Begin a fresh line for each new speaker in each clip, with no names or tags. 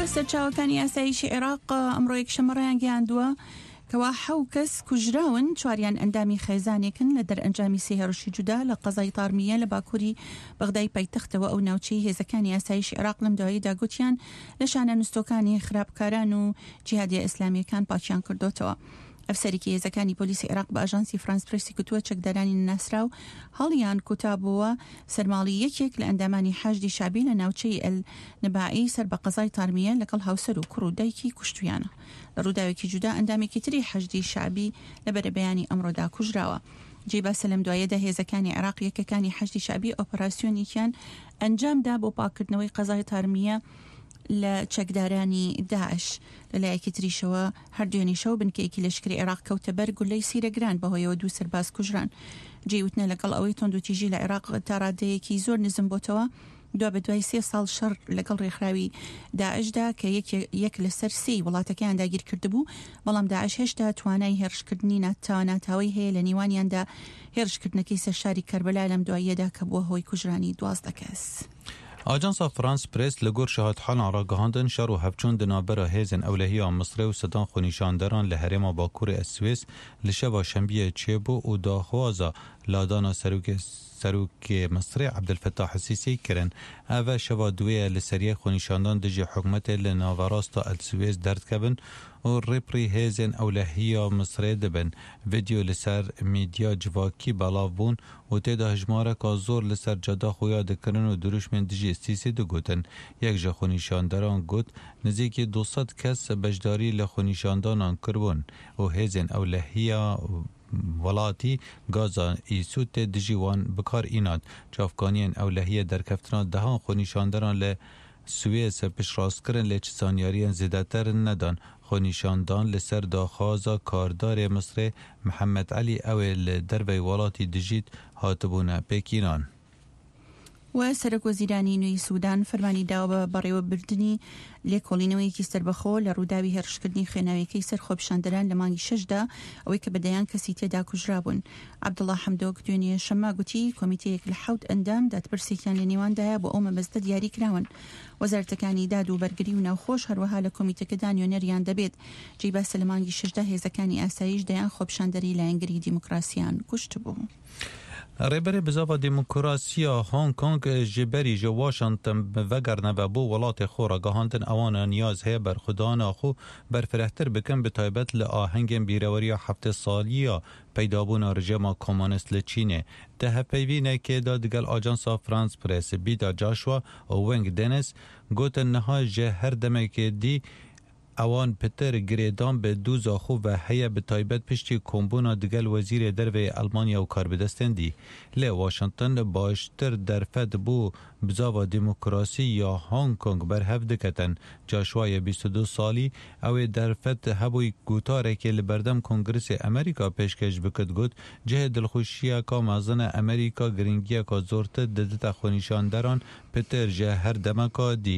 سەرچاوەکانی ئاسایشی عێراق ئەمڕۆ یەکشەممەڕیان گەیاندووە کەوا 7 کەس کوژراون، 4یان ئەندامی خێزانێکن لە دەرئەنجامی سێ هێرشی جودا لە قەزای تارمیە لە باکووری بەغدای پایتەختەوە. ئەو ناوچەی هێزەکانی ئاسایشی عێراق لەم دواییدا گوتیان لە شانە نوستۆکانی خراپکاران و جیهادیە ئیسلامیەکان پاکیان کردوتەوە. ئەفسەرێکی هێزەکانی پۆلیسی عێراق بە ئاژانسی فرانس پرسی کتووە چەکدارانی ناسراو هەڵیان کوتابووە سەرماڵی یەکێک لە ئەندامانی حەشدی شابی لە ناوچەی ئەل نباعی سەر بە قەزای تارمیە لەگەڵ هاوسەر و کوڕ و دایکی کوشتویانە. لە ڕووداوێکی جودا ئەندامێکی تری حەشدی شابی لە بەرەبەیانی ئەمڕۆدا کوژراوە. جێباسە لەم دوایەدا هێزەکانی عێراق یەکەکانی حەشدی شابی ئۆپەراسیۆنێکیان ئەنجامدا بۆ پاکردنەوەی قەزای تارمیە لە چەکدارانی داعش. لەلایەکی تریشەوە هەردوێنی شەو بنکەیەکی لەشکری عێراق کەوتە بەر گولەی سیرەگران بەهۆیەوە 2 سەرباز کوژران. جێوتنە لەگەڵ ئەوەی تۆندوتیژی لە عێراق تا ڕادەیەکی زۆر نزم بۆتەوە دوا بەدوای 3 ساڵ شەڕ لەگەڵ ڕێکخراوی داعشدا کە یەک لەسەر 3 وڵاتەکەیان داگیر کردبوو، بەڵام داعش هێشتا توانای هێرشکردنی ناتاوی هەیە لە نێوانیاندا. هێرشکردنەکەی سەر شاری کەربەلا لەم دواییەدا کە بووە هۆی کوژرانی 12 کەس.
ئاجانسا فرانس پرس لەگۆر شەهادحاڵان ڕاگەهاندن شەڕ و هەفچوون دنابەرە هێزن ئەولەهیە مسرێ و سەدان خۆنیشاندەران لە هەرێما باکووری ئەسوێس لە شەوا شەمبیە چێبوو و داخوازە لادانا سەرۆکی مسرێ عەبدولفەتاح السیسی کرن. ئەڤە شەوا دوێیە لە سەریە خۆنیشاندان دژی حکومەتێ لە ناڤاڕاستە ئەسوێس دەردکەبن و ڕێپڕی هێزن ئەولەهیە مسرێ دەبن. ڤیدیۆ لەسەر میدیا جواکی بەڵاو بوون و تێدا هژمارەکە زۆر لەسەر جەدا خۆیا دەکردن و دروشمێن دژی سیسی دەگوتن. یەک ژە خۆنیشاندەران گوت نزیکی 200 کەس بەشداری لە خۆنیشاندانان کردبوون و هێزن ئەولەهیە وڵاتی گازا ئیسووتێ دژی وان بکار ئینات. چافکانیان ئەولەهیە دەرکەفتنا دەهان خۆنیشاندەران لە سوێس پشڕاستکردن لێ چسانیاریان زیدەتر نەدان. خۆنیشاندان لەسەر داخوازە کاردارێ مسرێ محەممەد عەلی ئەوێ لە دەربەی وڵاتی دژیت هاتبوونە پێکینان.
و سەرۆکوەزیرانی نوێی سوودان فەرمانی داوە بە بەڕێوەبردنی لێکۆڵینەوەیەکی سربەخۆ لە ڕووداوی هێرشکردنی خوێناویەکەی سەر خۆپیشاندەران لە مانگی 6دا ئەوەی کە بەدەیان کەسی تێدا کوژرابوون. عەبدوڵڵا حەمدۆک دوێنێ شەمە گوتی کۆمیتەیەک لە 7 ئەندام دادپرسێکیان لە نێواندایە بۆ ئەو مەبەستە دیاری کراون. وەزارەتەکانی داد و بەرگری و ناوخۆش هەروەها لە کۆمیتەکەدا نوێنەریان دەبێت. جێباسە لە مانگی 6دا هێزەکانی ئاسایش دەیان خۆپیشاندەری لایەنگری دیموکراسیان کوشت بوو.
ڕێبەرێ بزاوا دیموکراسیە هۆنگ کۆنگ ژێبەری ژە واشنتن vegerneve بۆ وڵاتی خۆ ڕەگەهاندن ئەوانە نیاز هەیە بەرخودانە خۆ بەرفرەتر بکەن بتایبەت لە ئاهەنگên بیرەوەریە 7 سالیە پەیدابوونا ڕژێما کۆمۆنیست لە چینێ. دە هەپەیوینێکێدا دگەل ئاجانسا فرانس پرێس بیدا جاشوا و وەنگ دێنس گوتن نەها ژە هەر دەمێکێ دی ئەوان پتر گرێدان بە دووزا خۆ بە هەیە بتایبەت پشتی کۆمبوونا دگەل وەزیرێ دەرvê ئەلمانیا و کاربدەستێندی. لێ واشنتن باشتر دەرفەت بوو بزاوا دیموکراسی یا هۆنگ کۆنگ بەرهەف دکەتن. جاشوایە 22 ساڵی ئەوێ دەرفەت هەبووی گوتارێکی لە بەردەم کۆنگرسی ئەمریکا پێشکەش بکرد گوت جهێ دڵخۆشیەکە مازنە ئەمریکا گرنگیەکە زۆرتر دەدەتە خۆنیشاندەران پتر ژە هەر دەمەکە دی.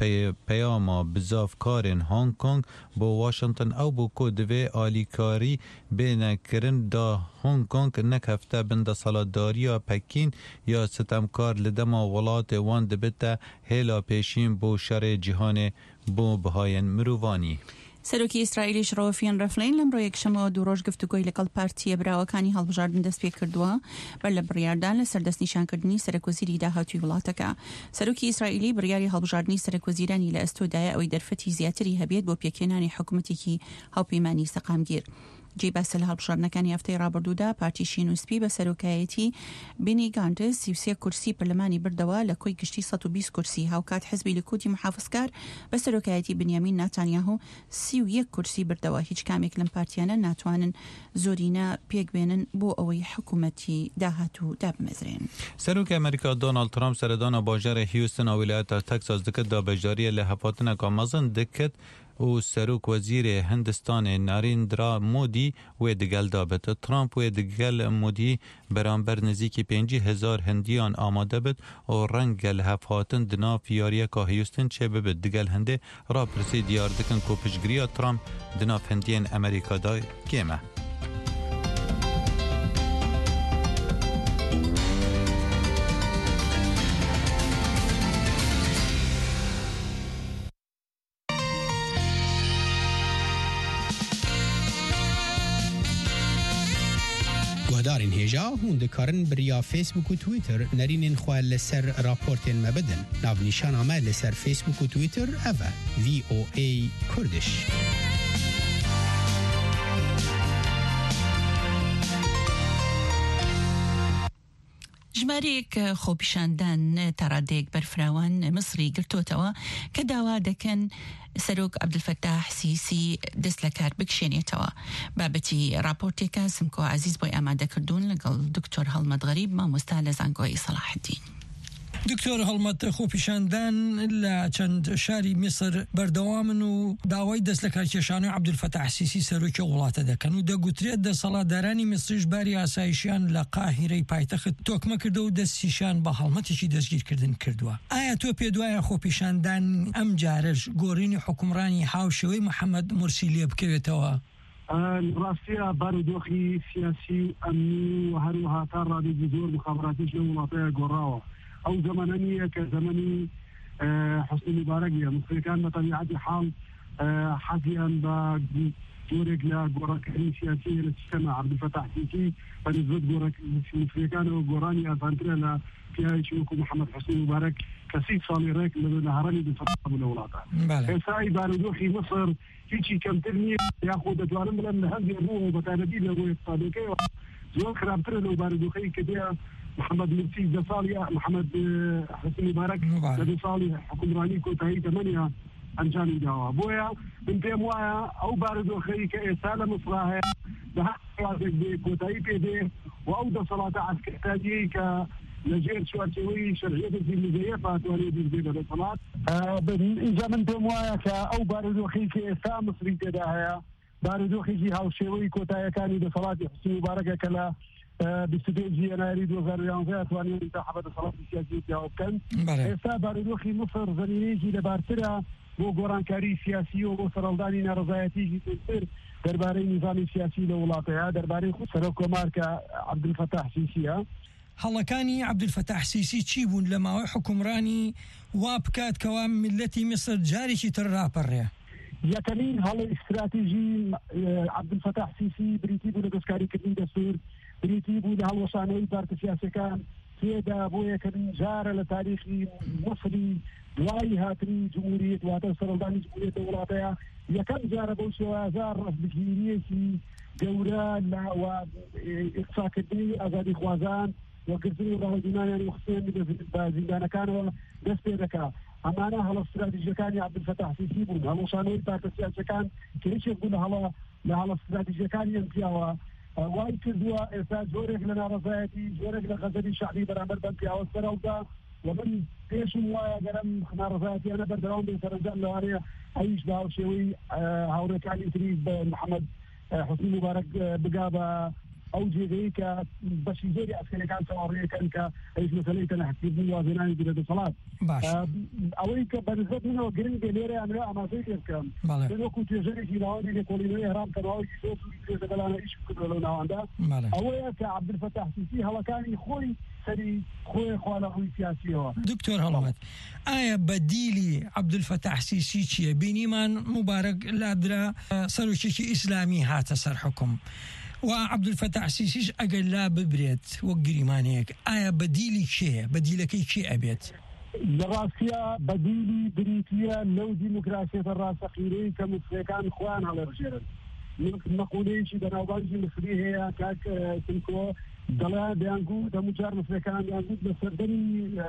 پیاما بزافکارین هانگ کۆنگ بۆ واشنتن ئەو بۆ کۆ divê alîkarî bênekirin da هۆنگ کۆنگ نەکەفتە بندە سەڵاتداریە پەکین یا ستەمکار لە دەما وڵاتێ وان دەبێتە هێلا پێشین بۆ شەڕێ جیهانێ بۆ بەهایەن مرۆڤانی.
سەرۆکی ئیسرائیلیش ڕۆفین ڕەفلین لەمڕۆ یەکشەمەوە 2 ڕۆژ گفتوگۆی لەگەڵ پارتیە براوەکانی هەڵبژاردن دەست پێ کردووە بەر لە بڕیاردان لە سەردەستنیشانکردنی سەرۆکوەزیری داهاتووی وڵاتەکە. سەرۆکی ئیسرائیلی بڕیاری هەڵبژاردنی سەرۆکوەزیرانی لە ئەستۆدایە ئەوەی دەرفەتی زیاتری هەبێت بۆ پێکهێنانی حکوومەتێکی هاوپەیمانی سەقامگیر. جێباسە لە هەڵبژاردنەکانی هەفتەی ڕابردوودا پارتی شینوسپی بە سەرۆکایەتی بینی گاندس 33 کورسی پەرلەمانی بردەوە لە کۆی گشتی 120 کورسی. هاوکات حزبی لیکودی محافظکار بە سەرۆکایەتی بنیامین ناتانیاهو 31 کورسی بردەوە. هیچ کامێک لەم پارتیانە ناتوانن زۆرینە پێک بێنن بۆ ئەوەی حکوومەتی داهاتوو دابمەزرێن.
سەرۆکی ئەمریکا دۆناڵد ترامپ سەردانا باژارە هیوستن ویلایەتە تەکساس دکرد دا بەشداریە لە هەپاتنەکە مەزن دکرد و سەرۆک وەزیرێ هەندستانê ناریندرا مودی wê digel dabit. Trump wê digel Modî beramber nizîkî 50,000 Hindiyan amade bit û renge li hevhatin di nav yariyeka Houston çê bibit. Digel hindê rapirsî diyar dikin ku piştgiriya Trump di nav Hindiyên Amerîkada kêm e.
هەڵبژاردارین هێژا هون دەکارن بریا فیسبوک و تویتر نەرینên xwe لەسەر راپۆرتên me bidin. Navnîşana me لەسەر فیسبوک و تویتر ev e VOA Kurdish.
ژمارەیەک خۆپیشاندان تەڕادەیەک بەرفراوان مصری گرتوتەوە کە داوا دەکەن سەرۆک عەبدولفەتاح سیسی دەست لە کار بکشێنێتەوە. بابەتی راپۆرتێکە سمکۆ عەزیز بۆی ئامادەکردوون لەگەڵ دکتۆر هەڵمەت غەریب مامۆستا لە زانکۆی سەلاحەدین.
دکتۆر هەڵمەت خۆپیشاندان لە چەند شاری میسر بەردەوامن و داوای دەست لە کارکێشانەوەی عەبدولفەتاح سیسی سەرۆکی وڵاتە دەکەن و دەگوترێت دەسەڵاتدارانی میسریش باری ئاسایشیان لە قاهیرەی پایتەخت تۆکمە کردو و دەستیشان بە هەڵمەتێکی دەستگیرکردن کردووە. ئایا تۆ پێ دوایە خۆپیشاندان ئەم جارەش گۆڕینی حکومڕانی هاوشێوەی محەممەد مورسی لێ بکەوێتەوە؟
ڕاستیە بارودۆخی سیاسی و ئەمنی و هەروەها تا ڕادێکی زۆر مخابراتیش لە وڵاتەیە گۆڕاوە. ئەو زەمانە نییە کە زەمەنی حسنی مبارەکیە مسلمەکان بە تەبیعەتی حاڵ حەزیان بە جۆرێک لە گۆڕەکردنی سیاسی لە سیستەما عەبدولفەتاح سیسی بەنسبەت مسلمەکانەوە گۆڕانی ئاسانترە لە پیاوێکی وەکو محەممەد حسنی مبارەک کە 30 ساڵی ڕێک لە هەڕەمی دەسەڵات بوو لە وڵاتە. ئێستای بارودۆخی مصر هیچی کەمتر نییە یاخۆ دەتوانم بڵێم لە هەندێک ڕووەوە بەتایبەتی لە ڕووی اقتصادیەکەیەوە زۆر خراپترە لەو بارودۆخەی کە دێ محمد مرسی دەساڵی محەممەد حسنی مبارەک لە دو ساڵی حکومڕانی کۆتایی تەمەنیە ئەنجامی داوە. بۆیە من پێم وایە ئەو بارودۆخەی کە ئێستا لە مصر هەیە بەهەڵاتێک بێ کۆتایی پێدێ و ئەو دەسەڵاتە عەسکەراییەی کە لەژێر چوارچێوەی شەرعیەتی مزەیەف هاتوانێت بێ بە دەسەڵات. اینجا من پێم وایە کە ئەو بارودۆخەی کە ئێستا مصری تێدا هەیە بارودۆخێکی هاوشێوەی کۆتاییەکانی دەسەڵاتی حسنی مبارەکە کە لە 22 ژێنەری 2011 توانین انتخابات دەسەڵاتی سیاسی پیاوە بکەن. ئێستا بارودۆخی مصر زەمینەیەکی لەبارترە بۆ گۆڕانکاری سیاسی و بۆ سەرەڵدانی ناڕزایەتیی تر دەربارەی نظامی سیاسی لە وڵاتەیە دەربارەی خود سەرۆک کۆمار کە عەبدولفەتاح سیسیە.
هەڵەکانی عەبدولفەتاح سیسی چی بوون لە ماوەی حکومڕانی وا بکات کەوا ملەتی میسر جارێکی تر ڕاپەڕێ؟
یەکەمین هەڵی استراتیژی عەبدولفەتاح سیسی بریتی بوو لە دەستکاریکردنی دەستور، بریتی بوو لە هەڵوەشانەوەی پارتە سیاسەکان تێدا بۆ یەکەمین جارە لە تاریخی مصری دوای هاتنی جمهوریەت واتە سەرەڵدانی جمهوریەتە وڵاتەیە یەکەم جارە بەو شێوازە ڕەسبگیریەکی گەورە لە ئیقساکردنی ئازادی خوازان وەگرتنی ڕاهێنانیان و خستێنی بە زیندانەکانەوە دەست پێ دەکات. ئەمانە هەڵە استراتیژیەکانی عەبدولفەتاح سیسی بوون، هەڵوەشانەوەی پارتە سیاسەکان کە هیچێک بوو لە هەڵە استراتیژیەکانیان پیاوە وای کردووە ئێستا جۆرێک لە ناڕزایەتی جۆرێک لە غەزەبی شعبی بەرامبەر بەم پیاوە سەرەودا و من پێشم وایە گەرم ناڕزایەتیانە بەردەوام بێ سەرنجام لەوانەیە ئەویش بە هاوشێوەی هاوڕێکانی تری بە محەممەد حسنی مبارەک بگا بە ئەو جێگەی کە بەشی زۆری ئەسکەرەکان تەواڕیەکەن کە ئەویش مەسەلەی تەنەحکردنی وازێنانی بێ دەسەڵات. ئەوەی کە بەنسبەت منەوە گرنگ بێ لێرە ئەمرا ئاماژەی پێ بکەم وەکو توێژەرێکی لاوەندی لێکۆڵینەوەی هەرام کەناوەی سۆسوری توێژەگەلانە ئیش کردووە لەو ناواندا ئەوەیە کە عەبدولفەتاح سیسی هەڵەکانی خۆی سەری خۆی خوا لە ڕووی سیاسیەوە.
دکتۆر هەڵمەت ئایا بەدیلی عەبدولفەتاح سیسی چییە؟ بینیمان مبارەک لادرا سەرۆکێکی ئیسلامی هاتە سەر حکوم و عەبدولفەتاح سیسیش ئەگەر لا ببرێت وەک گریمانەیەک ئایا بەدیلی کێیە؟ بەدیلەکەی کێ ئەبێت؟
لە ڕاستیە بەدیلی بریتیە لەو دیموکراسیەتە ڕاستەقیرەی کە مسلمەکان خۆیان هەڵەبژێرن. مەقولەیەکی بەناوبانگی مصری هەیە کاک سمکۆ دەڵێ دەیانگوت هەموو جار مسلمەکان دەیانگوت لە سەردەمی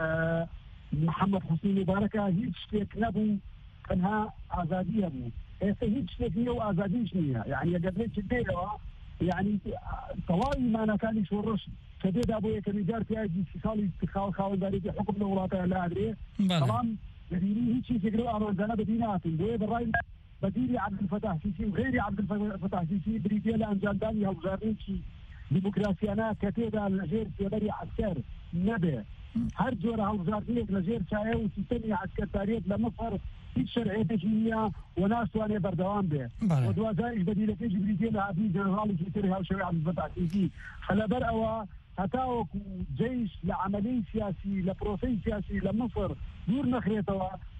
محەممەد حسنی مبارەکە هیچ شتێک نەبوو تەنها ئازادی هەبوو. ئێستا هیچ شتێک نییە و ئازادیش نییە، یعنی ئەگەر بێت دێرەوە یعنی تەواوی مانەکانی شۆڕش کە دێدا بۆ یەکەمی جار پیاوێکی 30 ساڵی خاوەنداریەتی حکم لە وڵاتەیە لا ئەدرێ بەڵام بەدیلی هیچی فکر و ئامانجانە بەدی نهاتن. بۆیە بەڕای بەدیلی عەبدولفەتاح سیسی و غێری عەبدولفەتاح سیسی بریتیە لە ئەنجامدانی هەڵبژاردنێکی دیموکراسیانە کە تێدا لەژێر سێبەری عەسکەر نەبێ. هەر جۆرە هەڵبژاردنێک لەژێر چایە و سیستەمی عەسکەرتاریەت لە مەسەر هیچ شەرعیەتێکی نییە و ناتوانێ بەردەوام بێ و دوازاریش بەدیلەکەیشی بریتیە لە عەبدی جەنەڕاڵێکی تری هاوشێوەی عەبدولفەتاح سیسی لەبەر ئەوە هەتاوەکو جەیش لە عەمەلەی سیاسی لە پرۆسەی سیاسی لە مەسر دوور نەخرێتەوە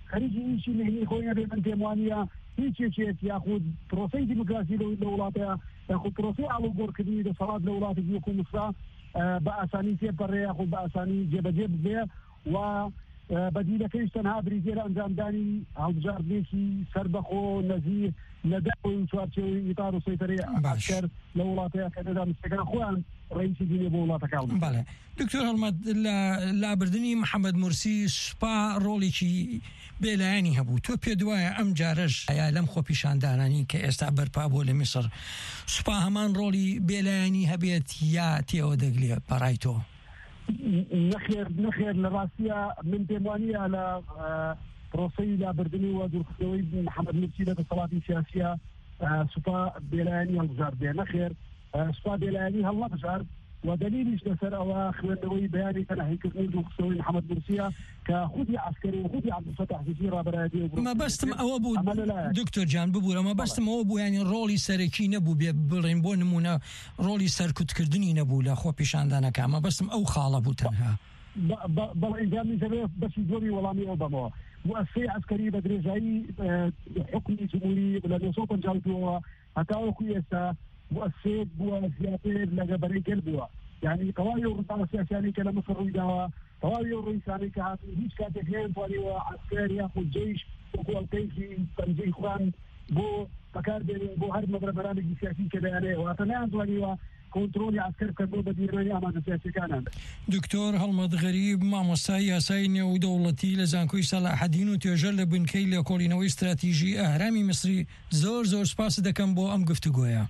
خەریکی هیچی مهنی خۆی نەبێ من پێم وانە هیچێک یاخود پرۆسەی دیموکراسی لە وڵاتەیە یاخود پرۆسەی ئاڵوگۆڕکردنی دەسەڵات لە وڵاتێکی وەکو موسا بە ئاسانی تێپەڕێ یاخود بە ئاسانی جێبەجێ ببێ و بەدیلەکەیش تەنها بریتێرە ئەنجامدانی هەڵبژاردنێکی سەربەخۆ نەزیر لەداوی چوارچێوەی ئیتار و سەیتەرەی عەسکەر لە وڵاتەیە کە دەدانستەکان خۆیان ڕئیسی دینێ بۆ وڵاتەکان.
بەڵێ دکتۆر هەڵمەت لە لابردنی محەممەد مورسی سوپا ڕۆڵێکی بێلایەنی هەبوو تۆ پێ دوایە ئەم جارەش یا لەم خۆپیشاندانانی کە ئێستا بەرپا بۆ لە میسر سوپا هەمان ڕۆڵی بێلایەنی هەبێت یا تێوە دەگلێ پەڕای تۆ؟
نەخێر لە ڕاستیە من پێم وانە لە پرۆسەی لابردنی و دوورخستنەوەی محەممەد مورسی لە دەسەڵاتی سیاسیە سوپا بێلایەنی هەڵبژاردێ نەخێر سوپا بێلایەنی هەڵنەبژارد و دلیلیش لەسەر ئەوە خوێندنەوەی بەیانی تەنەحیکردنی دوورخستنەوەی محەممەد مورسیە کە خودی عسکەری و خودی عەبدولفەتاح سیسی ڕابەرایەتی
مەبەستم ئەوە بوو دکتۆر جان ببوورە مەبەستم ئەوە بوو ینی ڕۆڵی سەرەکی نەبوو بێ بڵێن بۆ نمونە ڕۆڵی سەرکوتکردنی نەبوو لە خۆپیشاندانەکە مەبەستم ئەو خاڵە بوو تەنها
بەڵێ ئینجامی دەبێت بەشی زۆری وەڵامی ئەو بەمەوە مؤسسەی عسکەری بە درێژایی حکومی جمهوری لە 1952 هەتاوەکو ئێستا مؤسسەیەک بووە زیاتر لەگەبەرەی گەل بووە یعنی تەواوی ئەو ڕووداوە سیاسیانی کە لە مەسر ڕوویداوە تەواوی ئەو ڕوویسانی کە هاتن هیچ کاتێک نەیانتوانیوە عسکەر یاخود جەیش وەکو ئەڵقەیەکی پەنجەی خوان بۆ بەکاربێنن بۆ هەر مەبرەبەرانێکی سیاسی کە دەیانەیە واتە نەیانتوانیوە کۆنتڕۆلی عسکەر کردو بە دیرانی ئامادە سیاسیەکانان.
دکتۆر هەڵمەت غەریب مامۆستای یاسای نێودەوڵەتی لە زانکۆی سەلاحەدین و توێژەر لە بنکەی لێکۆڵینەوەی استراتیژی ئاهرامی میسری زۆر سپاس دەکەم بۆ ئەم گفتوگۆیە.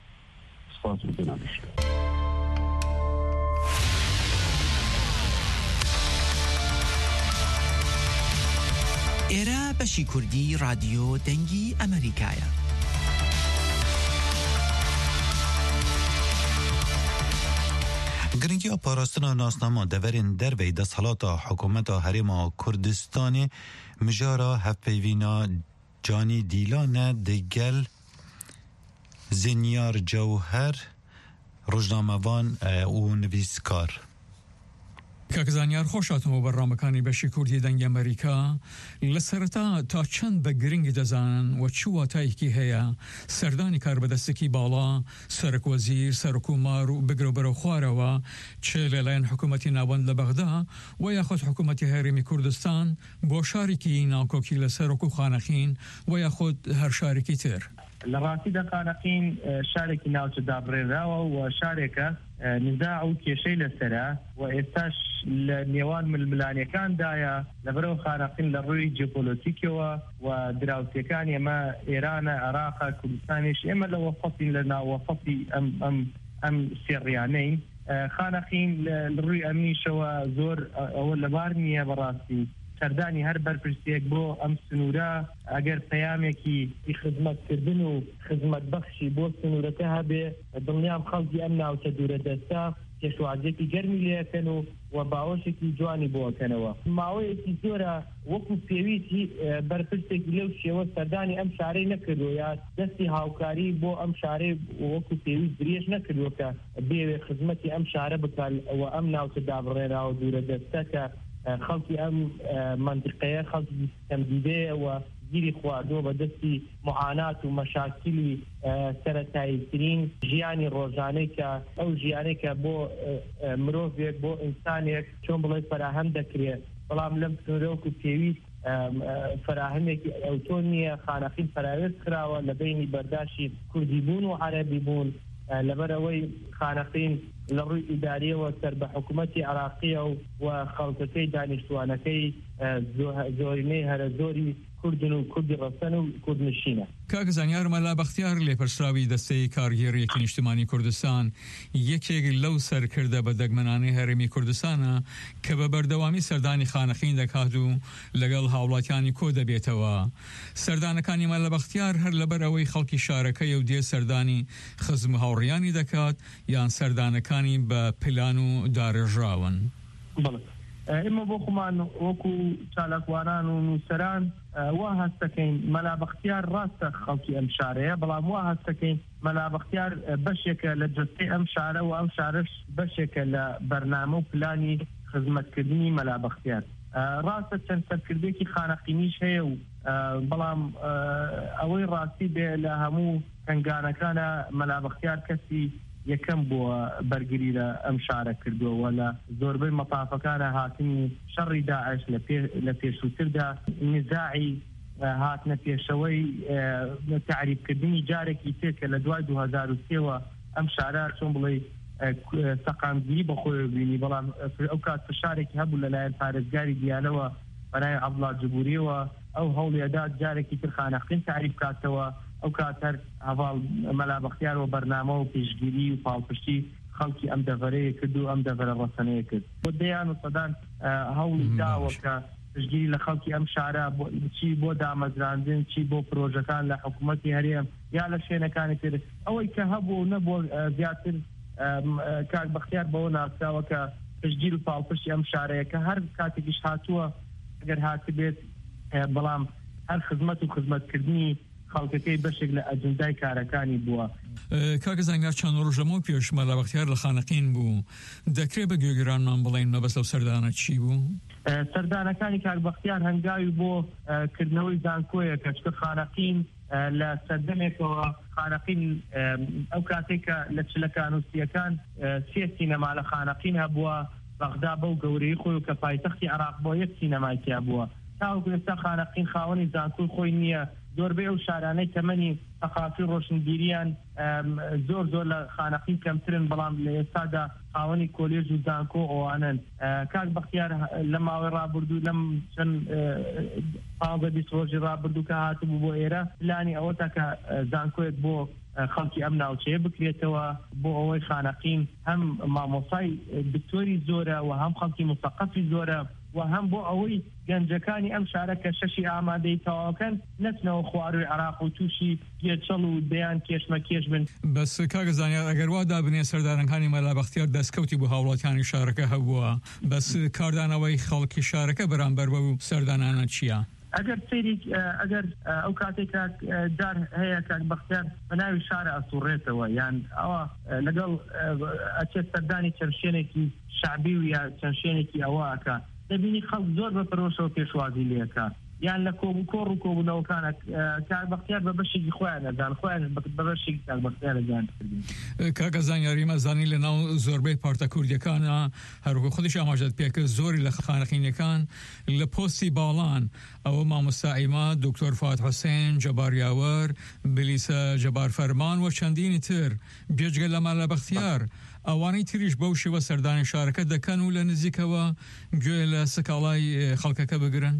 ئێرە بەشی کوردی رادیۆ دەنگی ئەمریکایە.
گرنگی پاراستنا ناسناما دەڤەرên dervey desthelata hikûmeta Herêma Kurdistanê mijara hevpeyvîna Canî Dîlanê di gel Zenyar Cewher rojnamevan û nivîskar.
کاکزانیار خۆشاتەوە بەڕامەکانی بەشی کوردی دەنگی ئەمریکا لە سەرەتا تا چەند بە گرنگی دەزانن و چ واتایەکی هەیە سەردانی کاربەدەستێکی باڵا سەرۆکوەزیر سەرۆکومار و بگرە بەرەو خوارەوە چ لەلایەن حکوومەتی ناوەند لە بەغدا و یاخود حکوومەتی هەرێمی کوردستان بۆ شارێکی ناوکۆکی لە سەرۆک و خانەخین و یاخود هەر شارێکی تر.
لە ڕاستیدا خانەخین شارێکی ناوچە دابڕێراوە و شارێکە نزاع و کێشەی لەسەرە و ئێستاش لە نێوان ململانیەکاندایە لەبەرەوە خانەخین لە ڕووی جیۆپۆلیتیکەوە و دراوسەکان ئێمە ئێرانە عێراقا کوردستانیش ئێمە لە وەفەتی لە ناوەفەتی ئەم سێڕیانەین خانەخین لە ڕووی ئەمنیشەوە زۆر ئەوە لەبار نییە بەڕاستی سەردانی هەر بەرپرسیەک بۆ ئەم سنوورە ئەگەر پەیامێکی خزمەتکردن و خزمەتبەخشی بۆ سنوورەکە هەبێ دڵنیام خەڵکی ئەم ناوچە دوورە دەستا پێشوازێکی گەرمی لێەکەن و باوەشێکی جوانی بۆەکەنەوە ماوەیەکی زۆرە وەکو پێویستی بەرپرسێکی لەو شێوە سەردانی ئەم شارەی نەکردو یا دەستی هاوکاری بۆ ئەم شارەی وەکو پێویست درێژ نەکردووە کە بێوێ خزمەتی ئەم شارە بکات و ئەم ناوچە دابڕێراوە دوورە دەستەکە خەڵکی ئەم منطقەیە خەڵکی تەمدیدەیە و گیری خواردۆ بە دەستی معانات و مەشاکلی سەرەتاییترین ژیانی ڕۆژانەی کە ئەو ژیانەی کە بۆ مرۆڤێک بۆ ئینسانێک چۆن بڵێ فراهەم دەکرێت بەڵام لەم سنوورەوەکو پێویست فراهەمێکی ئەوتۆ نییە خانەخین فراوێست کراوە لە بینی بەرداشی کوردی بوون و عەرەبی بوون لەبەرەوەی خانەخین لە ڕووی ئیداریەوە سەر بە حکوومەتی عێراقیە و خەڵکەکەی دانیشتوانەکەی زۆرینەی هەرە زۆری کوردن و کوردی ڕەسەن و کوردنشینە.
کاکزانیار مەلا بەختیار لێپەرسراوی دەستەی کارگێڕیەکی نیشتیمانی کوردستان یەکێک لەو سەرکردە بە دەگمەنانی هەرێمی کوردستانە کە بە بەردەوامی سەردانی خانەخین دەکات و لەگەڵ هاوڵاتیانی کۆ دەبێتەوە. سەردانەکانی مەلا بەختیار هەر لەبەر ئەوەی خەڵکی شارەکەی و دێ سەردانی خزم هاوڕیانی دەکات یان سەردانەکانی بە پلان و دارێژراون.
ئێمە بۆ خۆمان وەکو چالاکوانان و نووسەران وا هەستەکەین مەلا بەختیار ڕاستە خەڵکی ئەم شارەیە بەڵام وا هەستەکەین مەلا بەختیار بەشێکە لە جستەی ئەم شارە و ئەم شارش بەشێکە لە بەرنامە و پلانی خزمەتکردنی مەلا بەختیار ڕاستە چەند سەرکردێکی خانەقینیش هەیە و بەڵام ئەوەی ڕاستی بێ لە هەموو کەنگانەکانە مەلا بەختیار کەسی یەکەم بووە بەرگری لە ئەم شارە کردووە لە زۆربەی مەتافەکانە هاتنی شەڕی داعش لە پێشووتردا نزاعی هاتنە پێشەوەی تعریفکردنی جارێکی تێکە لە دوای 2003ەوە ئەم شارە چۆن بڵێ سەقامگیری بەخۆی بینی بەڵام ئەو کات فشارێکی هەبوو لەلایەن پارێزگاری دیالەوە بەلای عەبدوڵڵا جوبوریەوە ئەو هەوڵێدا جارێکی تر خانەقین تعریف کاتەوە ئەو کات هەر هەواڵ مەلا بەختیار و بەرنامە و پێشگیری و پاڵپشتی خەڵکی ئەم دەڤەرەیە کرد و ئەم دەڤەرە ڕەسەنەیە کرد بۆ دەیان و سەدان هەوڵی داوە کە پشتگیری لە خەڵکی ئەم شارە چی بۆ دامەزراندن چی بۆ پرۆژەکان لە حکوومەتی هەرێم یا لە شوێنەکانی تر ئەوەی کە هەبوو نەبوو زیاتر کاک بەختیار بەوە ناسراوە کە پشتگیر و پاڵپشتی ئەم شارەیە کە هەر کاتێکیش هاتووە ئەگەر هاتبێت بەڵام هەر خزمەت و خزمەتکردنی خەڵکەکەی بەشێک لە ئەجندای کارەکانی بووە.
کاک زانیار چەند ڕۆژەمەوە پێش مەلا بەختیار لە خانەقین بوو دەکرێت بە گوێگرانمان بڵێن مەبەست لەو سەردانە چی بوو؟
سەردانەکانی کاک بەختیار هەنگاوی بۆ کردنەوەی زانکۆیە کە چکە خانەقین لە سەردەمێکەوە خانەقین ئەو کاتێکە لە چلەکان و سیەکان سێ سینەما لە خانەقین هەبووە بەغدا بەو گەورەی خۆی و کە پایتەختی عێراق بۆ یەک سینەمای تیا بووە تاوەکو ئێستا خانەقین خاوەنی زانکۆی خۆی نییە زۆربەی ئەو شارانەی تەمەنی ثەقافی ڕۆشنبیریان زۆر لە خانەقین کەمترن بەڵام لە ئێستادا خاوەنی کۆلێژ و زانکۆ ئەوانن کاک بەختیار لە ماوەی ڕابردوو لەم چەند 15 ڕۆژی ڕابردوو کە هاتبوو بۆ ئێرە پلانی ئەوە تاکە زانکۆیەک بۆ خەڵکی ئەم ناوچەیە بکرێتەوە بۆ ئەوەی خانەقین هەم مامۆسای دکتۆری زۆرە و هەم خەڵکی مستەقەفی زۆرە و هەم بۆ ئەوەی گەنجەکانی ئەم شارە کە شەشی ئامادەی تەواوکەن نەچنەوە خواروی عێراق و تووشی گێچەڵ و دەیان کێشمە کێش بن.
بەس کاک زانیار ئەگەر وا دابنێ سەردانەکانی مەلا بەختیار دەستکەوتی بۆ هاوڵاتیانی شارەکە هەبووە بەس کاردانەوەی خەڵکی شارەکە بەرامبەر بەو سەردانانە چییە؟
ئەگەر سەیری ئەگەر ئەو کاتێک دار هەیە کاک بەختیار بە ناوی شارە ئەسوڕێتەوە یان ئەوە لەگەڵ ئەچێت سەردانی چەند شوێنێکی شعبی و یا چەند شوێنێکی ئەوەکە دەبینی خەڵک زۆر بە پرۆشەوە پێشوازی لێەکە یان لە کۆڕ و کۆبوونەوەکانە کاک بەختیار بە بەشێکی خۆیان نەزان خۆیان بە بەشێکی کاک بەختیار لەجان کردین.
کاک زانیاری مەزانی لە ناو زۆربەی پارتە کوردیەکانە هەروەکو خودش ئاماژەت پێکرد زۆری لە خانەقینیەکان لە پۆستی باڵان ئەوە مامۆستا ئیماد دکتۆر فات حوسێن جەباریاوەر بلیسە جەبار فەرمان و چەندینی تر بێجگە لە مەلا بەختیار ئەوانەی تریش بەو شێوە سەردانی شارەکە دەکەن و لە نزیکەوە گوێ لە سەکاڵای خەڵکەکە بگرن.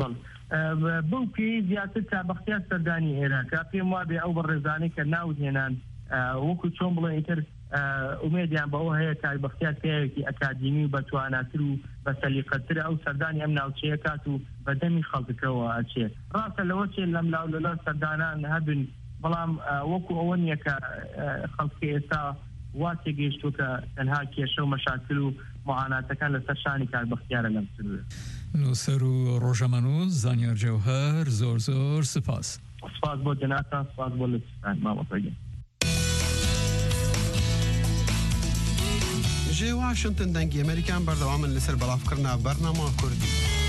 بەو پێی زیاتر تا بەختیار سەردانی ئێراکە پێم وابێ ئەو بەڕێزانەی کە ناوهێنان وەکو چۆن بڵێ ئیتر ئومێدیان بەەوە هەیە کاک بەختیار پێیەکی ئەکادیمی و بەتواناتر و بە سەلیقەتر ئەو سەردانی ئەم ناوچەیە کات و بەدەمی خەڵکەکەەوە ئەچێت ڕاستە لەوە چێت لەم لاو لەلار سەردانان هەبن بەڵام وەکو ئەوە نییە کە خەڵکی ئێستا وا تێگەیشتووە کە تەنها کێشە و مەشاکل و معاناتەکان لەسەر شانی کاک بەختیارە لەم
نووسەر و ڕۆژەمەنووس زانیار جەوهەر زۆر سپاس
بۆ جەناتان سپاس بۆ لەتان مامۆستاگەن
ژێ واشنتن دەنگی ئەمریکان بەردەوامن لەسەر بەڵافکردنا بەرنامە کوردی.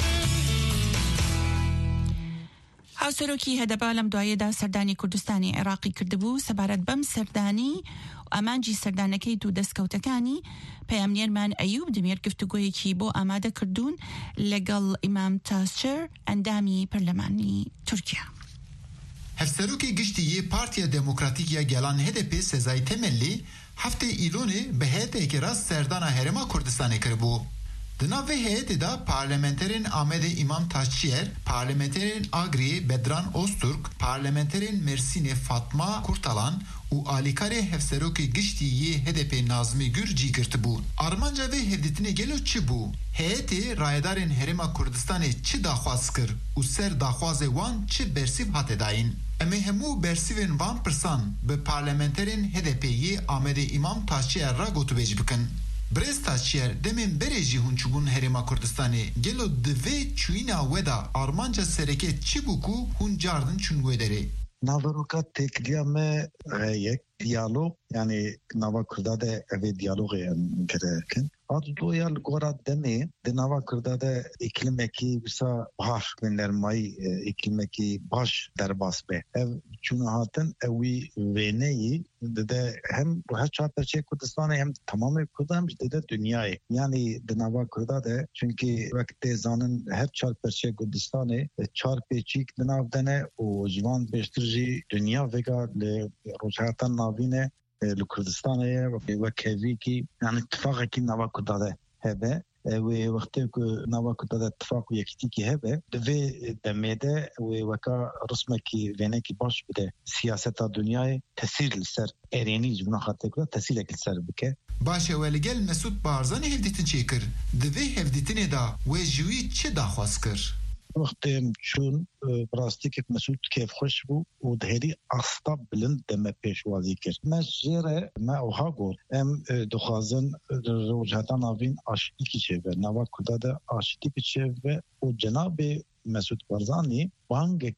هاوسەرۆکی هەدەبا لەم دوایەدا سەردانی کوردستانی عێراقی کردبوو سەبارەت بەم سەردانی و ئامانجی سەردانەکەی دوو دەستکەوتەکانی پەیامنێرمان ئەیوب دمێر گفتوگۆیەکی بۆ ئامادە کردوون لەگەڵ ئیمام تاسچر ئەندامی پەرلەمانی تورکیا.
هەفسەرۆکی گشتیی پارتیا دموکراتیکیا گەلان HDP سزای تەمەلی هەفتەی ئیلۆنێ بە هەیەتێکی ڕاست سەردانا هەرێما کوردستانی کردبوو. Di navê heyetê de parlamenterên Amedê İmam Taşçıyer, parlamenterên Agriyê Bedran Ozturk, parlamenterên Mersinê Fatma Kurtalan û alîkarê hevserokê giştî yê HDP Nazmî Gür cî girtibû. Armanca vê hevdîtinê gelo çi bû? Heyetê rayedarên Herêma Kurdistanê çi daxwaz kir û ser daxwazê wan çi bersîv hate dayîn? Em ê hemû bersîvên van pirsan bi parlamenterên HDP yê Amedê İmam Taşçıyer re gotûbêj bikin. Brez Taşçıyer demên berê jî hûn çûbûn Herêma Kurdistanê gelo di vê çûyîna we da armanca sereke çi bû ku hûn cardin çûn wê derê?
Navaroka têkiliya me yek diyalog yani nava Kurda de evê diyalogê em kirekin. دویا الگورا دمی دنوا کرده اکلیمکی بسا باش بنرمایی اکلیمکی باش در باس به چون هاتن اوی وینهی ده هم روح چهار پرچه کردستان هم تمام کردن ده دنیای یعنی دنوا کرده ده چونکه وقت زانن هر چهار پرچه کردستان چهار پیچیک دنوا دنه و جوان بیشترجی دنیا وگا روشهاتن ناوینه لکردستان و کهوی کی یعنی اتفاقی که نوا کرده هبه و وقتی که نوا کرده اتفاق و یکیتی که هبه دوی دمیده و وکا رسمه که وینه که باش بده سیاست دنیای تاثیر لسر ایرانی جمعه خاطر کرده تاثیر اکل سر بکه
باشه ولگل مسعود بارزانی هفدیتن چه کر دوی هفدیتن دا و جوی چه داخواست کر
وقتی چون براستی که مسعود کیف خوش بود و دهری اصلا بلند دم پیشوازی کرد مجره ما اوها گفت ام دخوازن روجهتا ناوین آشتی که چه به نوا کداده آشتی که چه به و جناب مسعود بارزانی بانگ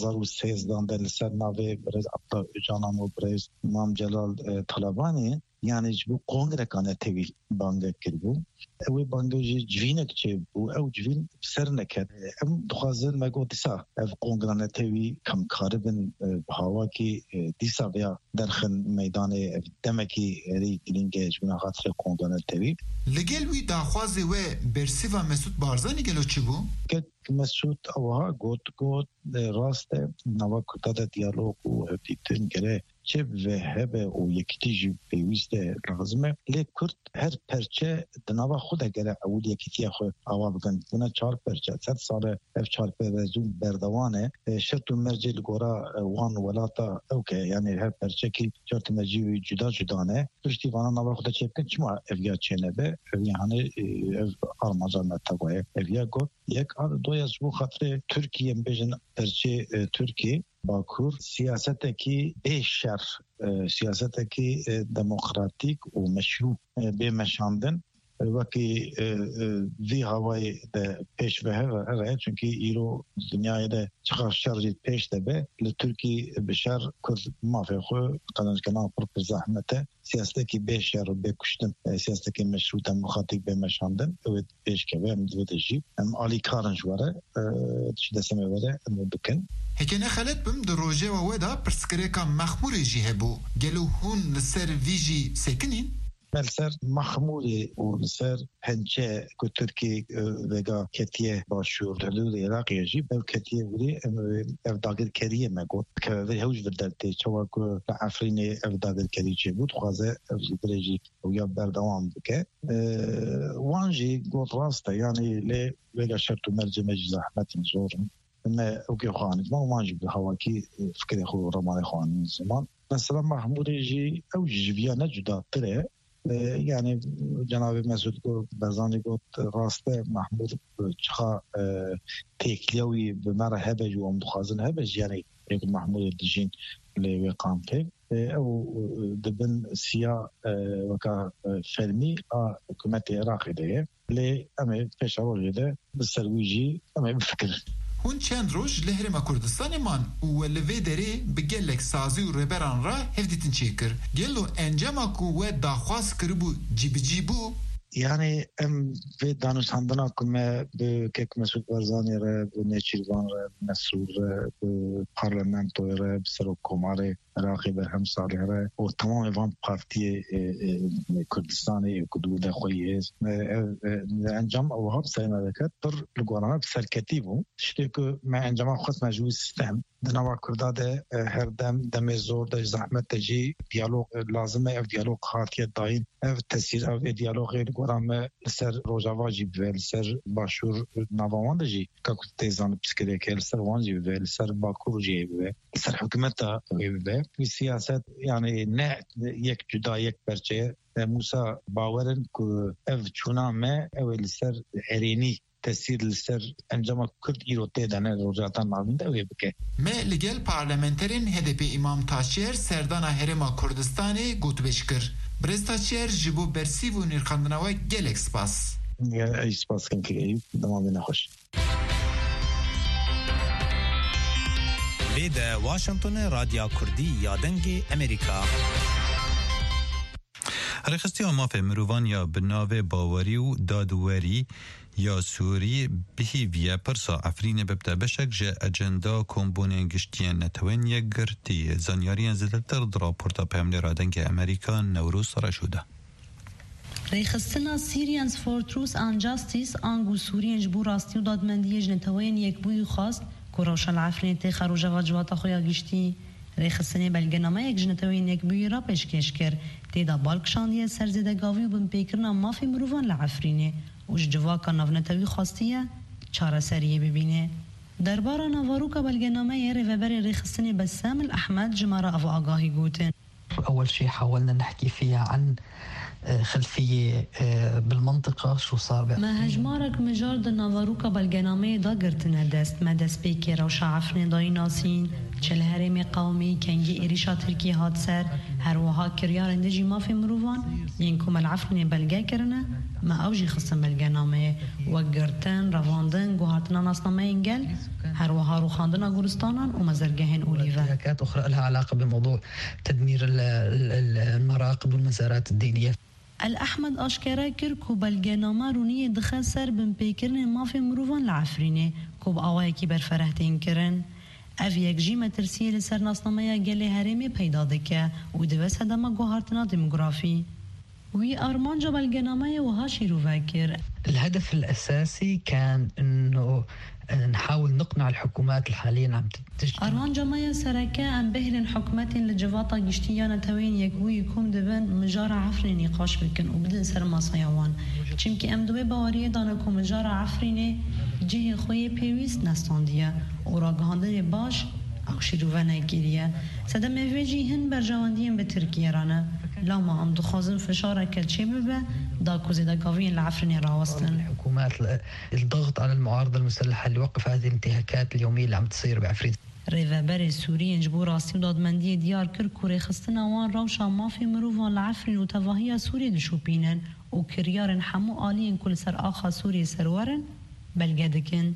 2013 در سر ناوی برز عبدالله جانم و برز امام جلال طلبانی یعنی جبو کنگره کانه تیوی بانگ کرد اوی بانگوی جوینک چه بو او جوین سر نکرد ام دخوازن مگو دیسا او کنگرانه تیوی کم کاربن بهاوا کی دیسا بیا درخن میدان دمکی ری گلینگ جونا خاطر کنگرانه تیوی
لگل وی داخوازی و برسی و مسعود بارزانی گلو چی بو؟
که مسعود اوها گوت راست نوا کرداد دیالوگ و دیتن گره چه وهبه و یکیتی پیوسته لازمه لی کرد هر پرچه دنوا خود اگر اول یکیتی خود آوا بکن بنا 4 پرچه 100 سال اف 4 پرچه بردوانه شرط مرجع لگورا وان ولاتا اوکی یعنی هر پرچه کی شرط مرجعی جدا نه پشتی وانا نوا خود چه بکن چما افیا چنه به یعنی آرمازان متوای افیا گفت یک دو از بو خاطر ترکیه بجن پرچه ترکی باکور سیاست کی بیشتر سیاست کی دموکراتیک و مشروع به مشاندن وکی وی هوای ده پیش به هر چونکه ایرو دنیای ده چقدر شرجی پیش ده به لترکی بشر کرد مافی خو قدرش کنان پر زحمته سیاست کی بیشتر و بکشتن سیاست کی مشروع دموکراتیک به مشاندن و پیش که به مدودجی ام علی کارنج وره چه دسمه وره بکن
هکن خالد بم دروجه و ودا پرسکریکا مخموری جیه بو گلو هون لسر ویجی سکنین
بلسر مخموری و لسر هنچه که ترکی وگا کتیه باشور دلول عراقی جیب او کتیه ولی او داگر کریه مگود که وی هوش بدلته چوا که افرین او داگر کری چه بود خوازه او زیدرجی و یا بردوام بکه وانجی گوت راسته یعنی لی وگا شرط و مرجع مجی زحمت زورن ما اوکی خوانید ما وانجی به هواکی فکر خو رمان خوانید زمان مثلا محمود جی او جویا نجدا تره یعنی جناب مسعود کو بزانی گفت راسته محمود چخا تکلیوی به مرحبه جو ام دخازن هبه یعنی یک محمود دیجین لی قامته او دبن سیا وکا فرمی حکومت عراقی ده لی امی پیشاور ده بسرویجی امی بفکر
هون چند روز لهرما کردستان من و لوی دری بگلک سازی و ربران را هفدیتن چی کر گلو انجام کو و داخواست کربو جیبو
یعنی ام به دانشمندان که به که مسعود بارزانی را به نیچیروان را مسعود را به پارلمنت را به سرکومار عراقی به همساله را و تمام وان پارتی کردستانی کدود خویی است انجام اوها بسیار نکرد پر لگوانه بسرکتی بود شتی که من انجام خود مجموع سیستم دنوا کرداده هر دم زور ده زحمت جی دیالوگ لازمه اف دیالوگ خاطی داین اف تاثیر اف دیالوگ لگوانه سر روجاواجی به سر باشور نوان جی که تیزان پسکری که سر وانجی به سر باکور جی به سر حکومت به سیاست یعنی نه یک جدا یک پرچه موسی باورن که اف چونامه اول سر عرینی تاثیر لسر انجام کرد ایروته دانه روزاتان ماوینده وی بکه
ما لگل پارلمنترین HDP امام تاشیر سردان هرما کردستانی گوتبش کر برز تاشیر جبو برسی و نیرخاندنوی گلک سپاس
ای سپاس کن که ای دماغی خوش
ویده واشنطن رادیو کردی یادنگی امریکا
هرخستی ها مافه مروان یا بناوه باوری و دادوری یا سوری بهیویه پرسا افرین ببتا بشک جه اجندا کمبون گشتین نتوین یک گرتی زنیارین زدتر در راپورتا پیملی رادنگ امریکا نوروز سره شده.
ریخستنا Syrians for Truth and Justice آنگو سوریان جبو راستی و دادمندی جنتوین یک بوی خواست که روش العفرین تی خروجه و جواتا خویا گشتی ریخستنی بلگنامه یک جنتوین یک بوی را پیشکش کرد تیدا بالکشاندیه سرزیده گاوی و بمپیکرنا مافی مروفان لعفرینه وش جواکا نافنتوی خواستیه چاره سریه ببینه دربارا نواروكا بلقنامه ريفابر ريخستني بسام الأحمد جمارة أفو آقاهي قوتن.
أول شيء حاولنا نحكي فيها عن خلفية بالمنطقة شو صار
ما هجمارك مجارد نواروكا بلقنامه دا قرتنا دست ما دست بيكيرا وشا عفرين داي ناسين چل هرم قومي كنجي إريشا تركي هاد سر هروها كريار اندجي ما في مروفان ينكم العفرين بلقا كرنا ما أوجي خصم بلقنامه وقرتن رواندن قوهاتنا ناسنامه ينقل هروها روخاندنا قرستانا ومزرقهن أوليفا.
حركات أخرى لها علاقة بموضوع تدمير المراقب والمزارات الدينية.
الأحمد أشكرا كركو بلقنامه رونية دخل سر بمبيكرن ما في مروفان العفرينه كوب آوايكي برفرهتين كرن اف یک جیمه ترسیه لسر ناسنامه گله هرمی پیدا دکه و دوست هدما گوهارتنا ديموغرافي وي أرمان جبل الجنامية وهاشي روفاكر.
الهدف الأساسي كان إنه نحاول نقنع الحكومات الحالية عم تجتمع.
أرمان جماية سركة أم بهلن حكومات لجواتا جشتيانا توين يقوي يكون دبن مجارة عفرين نقاش بكن وبدن سر ما صيوان چمكي أم دوي باوريه دانكو مجارة عفريني جه خوي بيويس نستاندية وراقهاندن باش أخشي روفانا كيريا سدم فيجي هن برجواندين بتركيا رانا لا ما عم دخازن فشارة كالشي ببا داكو زيدا قاوين العفريني راوستن.
الحكومات الضغط على المعارضة المسلحة اللي وقف هذه الانتهاكات اليومية اللي عم تصير بعفريت.
ريفابر السوري ينجبو راسي ودادمندية ديار كركوري خستنا وان روشا ما في مروفان العفرين وتفاهية سوري دشوبينن وكريارن حمو آلين كل سر آخا سوري سروارن بلقادكن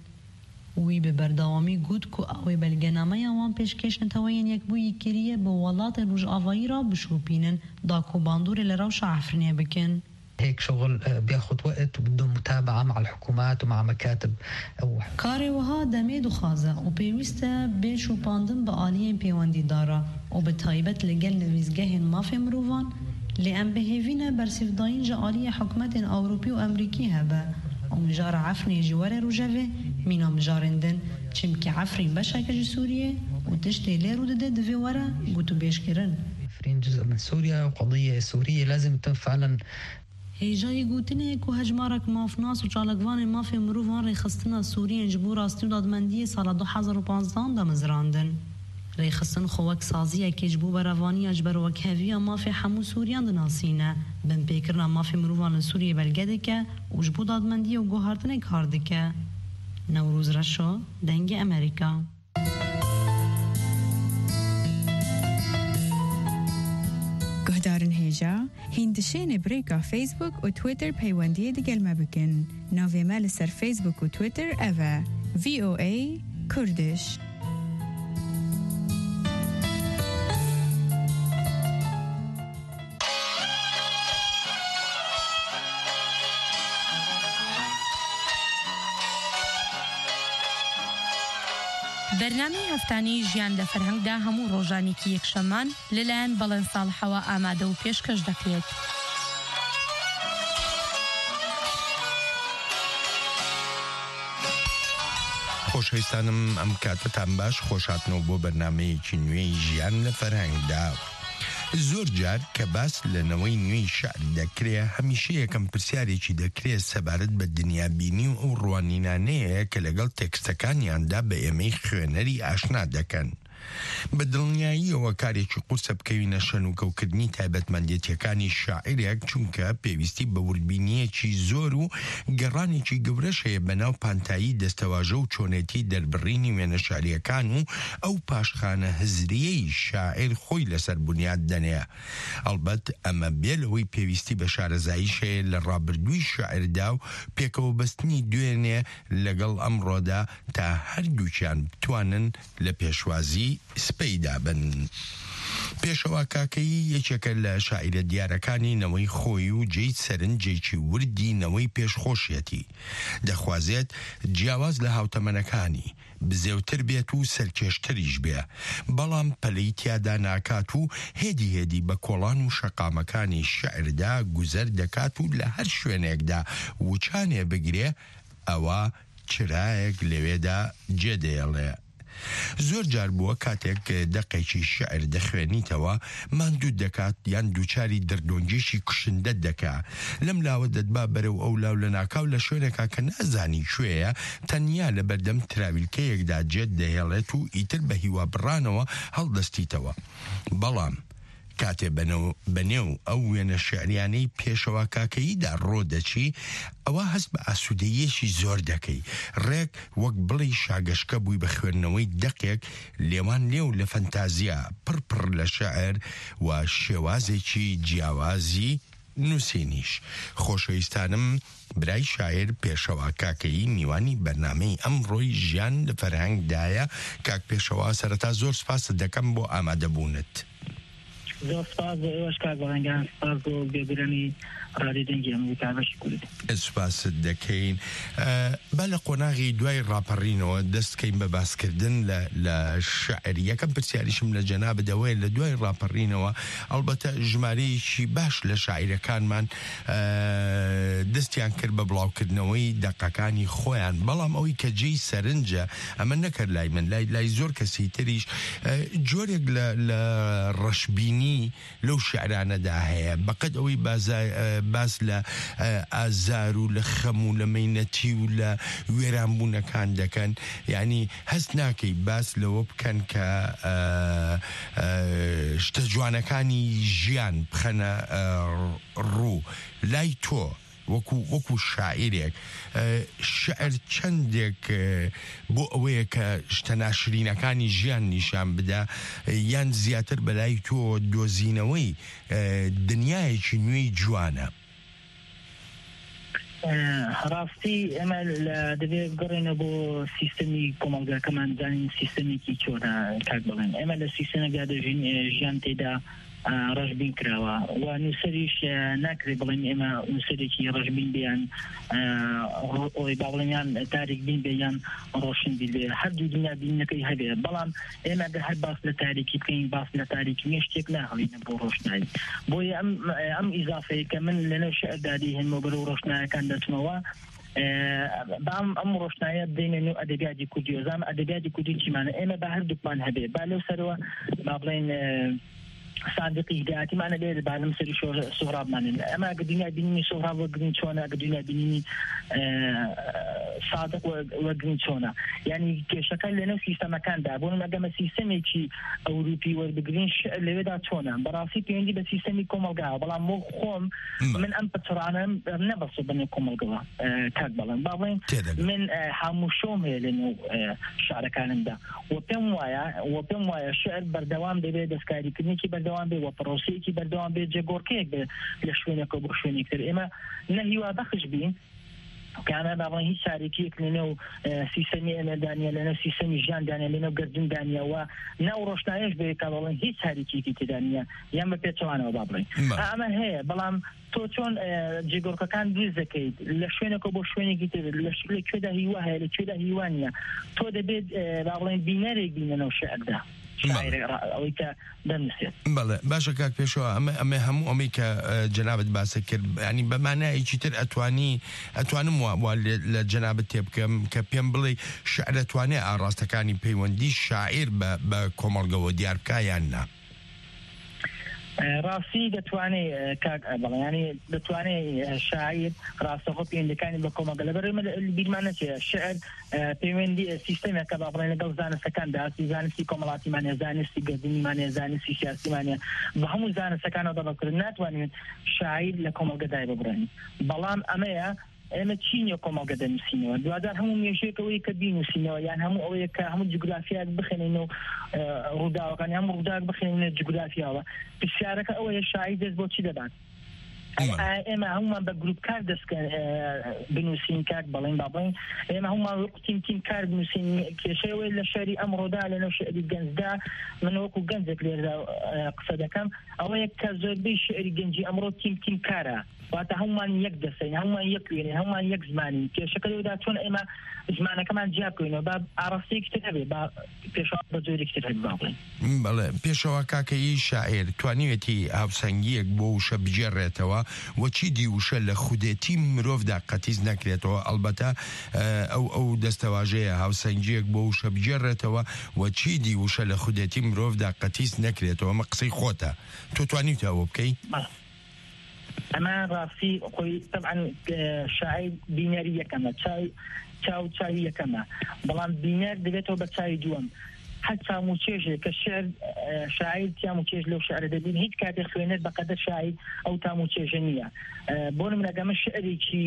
وی به بردوامی گود کو اوی بلگنامه وان پیشکش نتوین یک بوی کریه به ولات روج آوایی را بشوپینن داکو باندور لروش عفرینه بکن.
هيك شغل بياخد وقت وبده متابعة مع الحكومات ومع مكاتب أو
كاري وها دميد وخازة وبيوستا بيشو باندن بآليين بيواندي دارا وبتايبت لقل نويزگهن ما في مروفان لأن بهيفينا برسفداين جا آلية حكومات أوروبي وأمريكي هبا ومجار عفرين جوار روجافي مينا مجارندن چمكي عفرين بشاكج سوريا وتشتي ليرو دده دفي ورا قوتو بيشكرن
عفرين جزء من سوريا وقضية سورية لازم تم فعلا
هیجای گوتنه که هجمارک مافناس و چالکوان مافی مروفان ریخستنا سوریان جبور راستی و دادمندی سال 2015 دمزراندن. ریخستن خوک سازیه که جبو بروانی اجبر و کهوی مافی حمو سوریان دناسینه بن پیکرنا مافی مروفان سوریه بلگده که و جبو دادمندی و گوهارتنه کارده که نوروز رشو دنگ امریکا.
گهدارن هیجا هندشین بریکا فیسبوک و تویتر پیوندی دیگل مبکن ناوی مال سر فیسبوک و تویتر اوه VOA کردش.
برنامه هفتانی ژیان لە فەرهەنگدا هەموو ڕۆژانێکی یەکشەمان لەلایەن بەڵێن ساڵحەوە ئامادە و پێشکەش دەکرێت.
خۆشەویستانم ئەم کاتتان باش خۆشهاتنەوە بۆ بەرنامەیەکی نوێی ژیان لە فەرهەنگدا. زۆر جار کە باس لەنەوەی نوێی شعر دەکرێت هەمیشە یەکەم پرسیارێکی دەکرێت سەبارەت بە دنیابینی و ئەو ڕوانینانەیە کە لەگەڵ تێکستەکانیاندا بە ئێمەی خوێنەری ئاشنا دەکەن. بە دڵنیاییەوە کارێکی قورسە بکەوینە شەنوکە و کردنی تایبەتمەندێتیەکانی شاعیرێک چونکە پێویستی بە وردبینیەکی زۆر و گەڕانێکی گەورەش هەیە بەناو پانتایی دەستەواژە و چۆنێتی دەربڕینی وێنە شاریەکان و ئەو پاشخانە هزریەی شاعیر خۆی لەسەر بنیاد دەنێ. ئەڵبەت ئەمە بێلەوەی پێویستی بە شارەزاییش هەیە لە ڕابردووی شاعردا و پێکەوە بەستنی دوێنێ لەگەڵ ئەمڕۆدا تا هەردووکیان بتوانن لە پێشوازی سپەیدا بن. پێشەوە کاکەی یەکێکە لە شاعیرە دیارەکانی نەوەی خۆی و جێی سەرنجێکی وردی نەوەی پێشخۆشیەتی دەخوازێت جیاواز لە هاوتەمەنەکانی بزێوتر بێت و سەرکێشتریش بێ بەڵام پەلەی تیادا ناکات و هێدی بە کۆڵان و شەقامەکانی شعردا گوزەر دەکات و لە هەر شوێنێکدا وچانێ بگرێ ئەوە چرایەک لەوێدا جێدەێڵێ زۆر جار بووە کاتێک دەقێکی شعر دەخوێنیتەوە ماندوو دەکات یان دووچاری دەردۆنگێشی کوشندە دەکا لەم لاوە دەتبا بەرەو ئەو لاو لە ناکاو لە شوێنێکا کە نازانی کوێیە تەنیا لە بەردەم تراویلکەیەکدا جێت دەهێڵێت و ئیتر بە هیوا بڕانەوە هەڵدەستیتەوە بەڵام کاتێ بەنێو ئەو وێنە شعریانەی پێشەوە کاکەییدا ڕۆدەچی ئەوە هەست بە ئاسوودەیەشی زۆر دەکەی ڕێک وەک بڵی شاگەشکە بووی بە خوێندنەوەی دەقێک لێوان لێو لە فەنتازیا پڕ لە شەعر و شێوازێکی جیاوازی نووسینیش خۆشەویستانم برای شاعر پێشەوە کاکەیی میوانی بەرنامەی ئەمڕۆی ژیان لە فەرهەنگدایە کاک پێشەوە سەرەتا زۆر سپاست دەکەم بۆ ئامادەبوونت
زۆر سپاس بۆ ئێوەش کاک بەڵێنگان سپاس بۆ گوێبیرانی ڕادیۆ دەنگی ئەمریکا بەشی کوردی
سپاست دەکەین با لە قۆناغی دوای ڕاپەڕینەوە دەستکەین بە باسکردن لە شعر یەکەم پرسیاریشم لە جەنابەدەوەی لە دوای ڕاپەڕینەوە ئەڵبەتە ژمارەیەکی باش لە شاعیرەکانمان دەستیان کرد بە بڵاوکردنەوەی دەقەکانی خۆیان بەڵام ئەوەی کە جێی سەرنجە ئەمە نەکرد لای من لای زۆر کەسی تریش جۆرێک لە ڕەشبینی لەو شعرانەدا هەیە بەقەد ئەوەی باس لە ئازار و لە خەم و لە مەینەتی و لە وێرانبوونەکان دەکەن یعنی هەست ناکەی باس لەوە بکەن کە شتە جوانەکانی ژیان بخەنە ڕوو لای تۆ وەکو شاعیرێک شعر چەندێک بۆ ئەوەیە کە شتە ناشرینەکانی ژیان نیشان بدە یان زیاتر بەلای تۆ دۆزینەوەی دنیایەکی نوێی جوانە
ڕاستی ئەمە دەبێت بگەڕێنە بۆ سیستەمی کۆمەڵگەکەمان زانین سیستەمێکی چۆنە کاک بڵێن ئێمە لە سیستەمێکدا دەژین ژیان تێدا ڕژبین کراوە و نووسەریش ناکرێت بڵێن ئێمە نووسەرێکی ڕژبین بیان ئەوی باڵێنیان تاریک بین بیان ڕۆشن بێ هەردوو دنیا بینەکەی هەبێ بەڵام ئێمە هەر باس لە تاریکی بکەین باس لە تاریکی نێشتێک ناهڵینە بۆ ڕۆشنایی بۆیە ئەم ئیزافەیە کە من لەنەو شعردادی هێنمە بەرەو ڕۆشنایەکان دەچمەوە بام ئەم ڕۆشنایە بدەینە ئەدەبیاتی کوردی وەزام ئەدەبیاتی کوردی چیمانە ئێمە بە هەردووکمان هەبێ با لەو سەرەوە با بڵێن صادقی هدایەتیمانە لێ بالم سەری سۆهرابمانن ئەمە ئەگە دنیا بینینی سۆهراب وەگرین چۆنە ئەگە دنیا بینینی صادق وەگرین چۆنە یعنی کێشەکە لەنەو سیستەمەکاندا بۆ ئەگەمە سیستەمێکی ئەوروپی وەربگرین لەوێدا چۆنە بەڕاستی پەیوەندی بە سیستەمی کۆمەلگاوە بەڵام بۆ خۆم من ئەم پچڕانە نەبەسە بەنێو کۆمەلگەوە کاک بەڵێن با بڵێن من هەموو شۆم هەیە لەنێو شارەکانمدا و پێم وایە شعر بەردەوام دەبێت دەستکاریکردنێکی بەردەوام بێ و پرۆسەیەکی بەردەوام بێت جێگۆڕکەیەک بێ لە شوێنێکە بۆ شوێنێکتر ئێمە نەهیوا بەخش بین کامە باڵێن هیچ چارێکیەک لەنێو سیستەمی ئێمەدانە لەنێو سیستەمی ژیاندانە لەنێو گردندانیەوە ناو ڕۆشنایەش بێ کە بەڵێن هیچ چارێکیەکی تێدانە یان بە پێچەوانەوە با بڵێن ئەمە هەیە بەڵام تۆ چۆن جێگۆڕکەکان دروست دەکەیت لە شوێنێکە بۆ شوێنێکی تر لە کوێدا هیوا هەیە لە کوێدا هیوانە تۆ دەبێت با بڵێن بینەرێک بینەنەوە شعردا ئەوەی کە دەنووسێت
بەڵێ باشە کاک پێشەوە ئەمە هەموو ئەمەی کە جەنابەت باسە کرد ینی بەمانایەکی تر ئەتوانم وا لە جەنابەت تێ بکەم کە پێم بڵێ شعر دەتوانێت ئاڕاستەکانی پەیوەندی شاعیر بە کۆمەڵگەوە دیار بکە یان نا
ڕاستی دەتوانێت کاک بەڵێنی دەتوانێت شاعیر ڕاستەخۆ پەیوەندەکانی بە کۆمەڵگە لەبەرەوە بیرمانە چێ شعر پەیوەندی سیستەمێکە با بڵێن لەگەڵ زانستەکاندا زانستی کۆمەڵاتیمانە زانستی گەردنیمانە زانستی سیاسیمانە بە هەموو زانستەکانەوە دەڵەکرد ناتوانێت شاعیر لە کۆمەڵگەدای ببڕێن بەڵام ئەمەیە ئێمە چینیە کۆمەڵگە دەنووسینەوە دوادار هەموو مێژویەکەوەی کە بینوسینەوە یان هەموو ئەوەیە کە هەموو جوگرافیات بخێنینەوە ڕووداوەکانی هەموو ڕووداوەک بخێنینە جوگرافیاوە پرسیارەکە ئەوەیە شاعیر دەست بۆ چی دەبات ئێمە هەمومان بە گروپ کار دەستکە بنووسین کاک بەڵێن بابڵین ئێمە هەمومان تیم کار بنووسین کێشەوەی لە شەری ئەمڕۆدا لەنەو شعری گەنجدا من وەکو گەنجێک لێردا قسە دەکەم ئەوەیە کە زۆربەی شعری گەنجی ئەمڕۆ تیم کارە واتە هەمومان یەک دەسەین هەمومان یەک وێنین هەمومان یەک زمانی کێشەکە لێدا چۆن ئێمە زمانەکەمان جیابکەینەوە با ئاڕاستەیەکتر هەبێ با پێشەوە بە جۆرێکتر هەبێ باڵێن
بەڵێ پێشەوە کاکەی شاعیر توانیوێتی هاوسەنگیەک بۆ وشە بجێڕێتەوە وەچی دی وشە لە خودێتی مرۆڤدا قەتیز نەکرێتەوە ئەلبەتە ئەو دەستەواژەیە هاوسەنگیەک بۆ وشە بجێڕێتەوە وەچی دی وشە لە خودێتی مرۆڤدا قەتیز نەکرێتەوە مە قسەی خۆتە تۆ توانیتە ئەوە بکەی
ئەمە ڕاستی خۆی طبعا شاعیر بینەری یەکەمە چاوی یەکەمە بەڵام بینەر دەبێتەوە بە چاوی دووەم هەر تاموچێژێک کە شعر شاعیر تاموچێژ لەو شعر دەبین هیچ کاتێک خوێنێت بەقەدەر شاعیر ئەو تاموچێژە نییە بۆ نمونەگەمە شعرێکی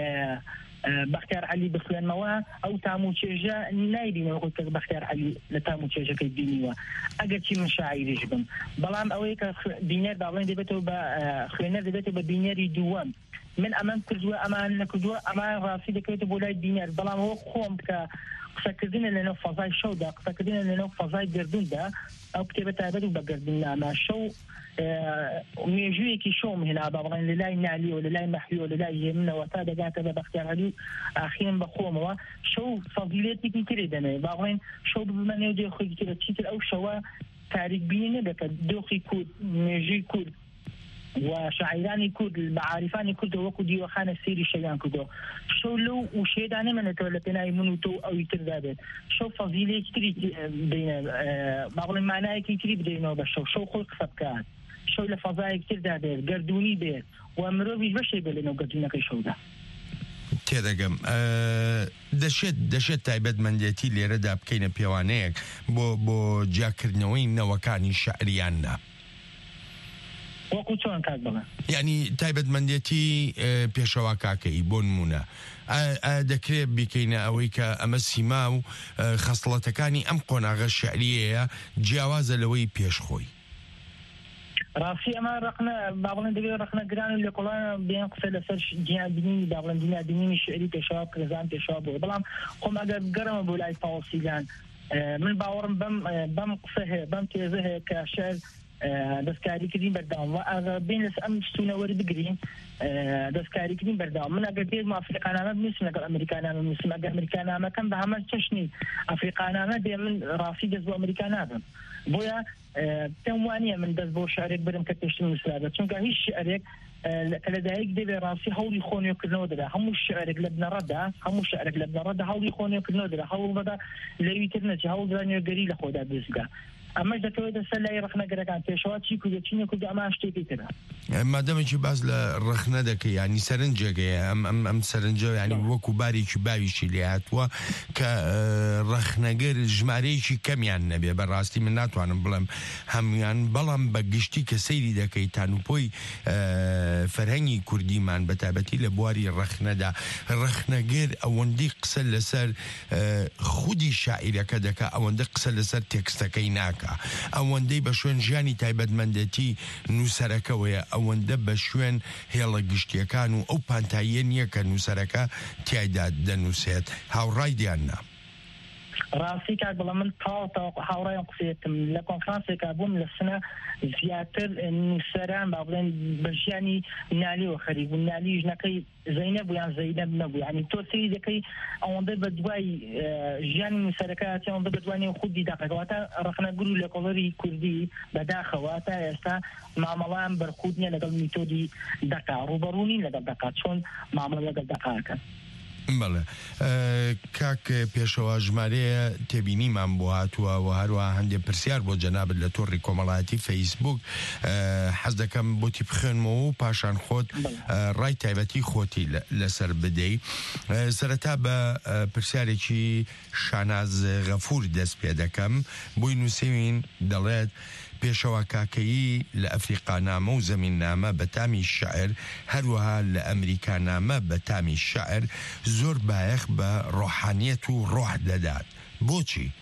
بەختیار عەلی بخوێنمەوە ئەو تاموچێژە نایبینەوە خۆی کە بەختیار عەلی لە تاموچێژەکەی بینیوە ئەگەر چی من شاعیریش بم بەڵام ئەوەیە کە بینەر باڵێن دەبێتەوە بە خوێنەر دەبێتەوە بە بینەری دووەم من ئەمان کردووە ئەمان نەکردووە ئەمان ڕاستی دەکەوێتە بۆ لای بینەر بەڵام ئەوە خۆم کە قسەکردنە لەنەو فەزای شەودا قسەکردنە لەنەو فەزای گردوندا ئەو کتێبە تایبەت و بە گردوننامە شەو مێژوویەکی شۆم هێنا بەڵێن لە لای نالیەوە لە لای مەحیەوە لە لای هێمنەوە تا دەگاتە بە بەختیار عەلی ئاخیرن بە خۆمەوە شەو فەزیلەتێکی ترێ دەنێ باڵێن شەو ببمەنێ و دێخۆی ترە چیتر ئەو شەوە تاریک بینی نەبێتە دۆخی کورد مێژووی کورد و شاعرانی کورد معارفانی کورد وەکو دیوەخانە سێری شەویان کردەوە شەو لەو وشەیەدا نەمێنێتەوە لە پێناوی من و تۆ ئەوی تردا بێت شەو فەزیلەیەکی تری بدەینە با بڵێن مانایەکی تری بدەینەوە بە شەو خۆی قسە بکات شەو لە فەزایەکی تردا بێت گردونی بێت و مرۆڤیش بەشێ بێت لەنەو گردونەکەی شەودا
تێدەگەم دەشێت تایبەتمەندێتی لێرەدا بکەینە پێوانەیەک بۆ جیاکردنەوەی نەوەکانی شەعریاننا
وەکو چۆن کات بڵێ
یعنی تایبەتمەندێتی پێشەوا کاکەی بۆ نمونە دەکرێت بیکەینە ئەوەی کە ئەمە سیما و خەسڵەتەکانی ئەم قۆناغە شەعریەیە جیاوازە لەوەی پێشخۆی
ڕاستی ئەمە ڕقنە باڵێن دەبێت ڕقنە گران و لە کۆڵان بێن قسە لەسەر جیابینی باڵێن دنیابینی شعری پێشەوا کرزان پێشەوا بووە بەڵام خۆم ئەگەر گەرەمە بۆ لای پاوەسیلان من باوەڕم بەم قسە هەیە بەم تێزە هەیە کە شعر دەستکاریکردین بەرداوام و ئەگەر بین لەس ئەم ستونەوەری بگرین دەستکاریکردین بەرداوام من ئەگەر دێت ئەفریقانامە بنووسم لەگەڵ ئەمریکانامە بنووسم ئەگەر ئەمریکانامەکەم بە هەمە چەشنی ئەفریقانامە دێ من ڕاستی دەست بۆ ئەمریکا نابم بۆیە پێم وانییە من دەست بۆ شعرێک برم کە پێشتر نووسرابێت چونکە هیچ شعرێک کە لەدایک دەبێت ڕاستی هەوڵی خۆنیۆکردنەوە دەدا هەموو شعرێک لە بنەڕەتدا هەوڵی خۆنیۆکردنەوە دەدا هەوڵ بەدا لەوی تر نەچێ هەوڵ دانیێگەری لە خۆدا دەستگا ئەمەش دەکەوێتە سەر لای ڕخنەگەرەکان پێشەوە چی کورد چینە کورد ئەمە شتێکی ترە
مادەمێکی باز لە ڕخنە دەکەی ینی سەرنجێگەیە ئەم سەرنجە ینی وەکو بارێکی باویشی لێ هاتووە کە ڕخنەگەر ژمارەیەکی کەمیان نەبێ بەڕاستی من ناتوانم بڵێم هەمویان بەڵام بە گشتی کە سەیری دەکەی تانوپۆی فەرهەنگی کوردیمان بەتابەتی لە بواری ڕخنەدا ڕخنەگەر ئەوەندەی قسە لەسەر خودی شاعیرەکە دەکا ئەوەندە قسە لەسەر تێکستەکەی ناکە ئەوەندەی بە شوێن ژیانی تایبەتمەندەتی نووسەرەکەوەیە ئەوەندە بە شوێن هێڵە گشتیەکان و ئەو پانتاییە نییە کە نووسەرەکە تیایدا دەنووسێت هاوڕای دیاننا
ڕاستی کات بەڵام من تاو هاوڕایان قسێتم لە کۆنفرانسێکا بووم لە سنە زیاتر نووسەران با بڵێن بە ژیانی نالیەوە خەریک بوون نالی ژنەکەی زەینەب بوو یان زەینەب نەبوو یعنی تۆ سەیری دەکەی ئەوەندە بە دوای ژیانی نووسەرەکە ئەوەندە بە دوای خودی داقەکەواتە ڕخنەگوور و لە کۆڵەری کوردی بەداخەوە تا ئێستا مامەڵان بەرخود نیە لەگەڵ میتۆدی دەکا ڕوبەڕوونین لەگەڵ دەکا چۆن مامەڵە لەگەڵ دەکاکەن
بەڵێ کاک پێشەوە ژمارەیە تێبینیمان بۆ هاتووە و هەروە هەندێک پرسیار بۆ جەنابەت لە تۆڕی کۆمەڵایەتی فەیسبوک حەز دەکەم بۆتی بخوێنمەوە و پاشان خۆت ڕای تایبەتی خۆتی لەسەر بدەی سەرەتا بە پرسیارێکی شاناز غەفور دەست پێ دەکەم بۆی نووسین دەڵێت پێشەوە کاکەیی لە ئەفریقانامە و زەمیننامە بە تامی شعر هەروەها لە ئەمریکانامە بە تامی شعر زۆر بایەخ بە ڕۆحانیەت و ڕۆح دەدات بۆچی؟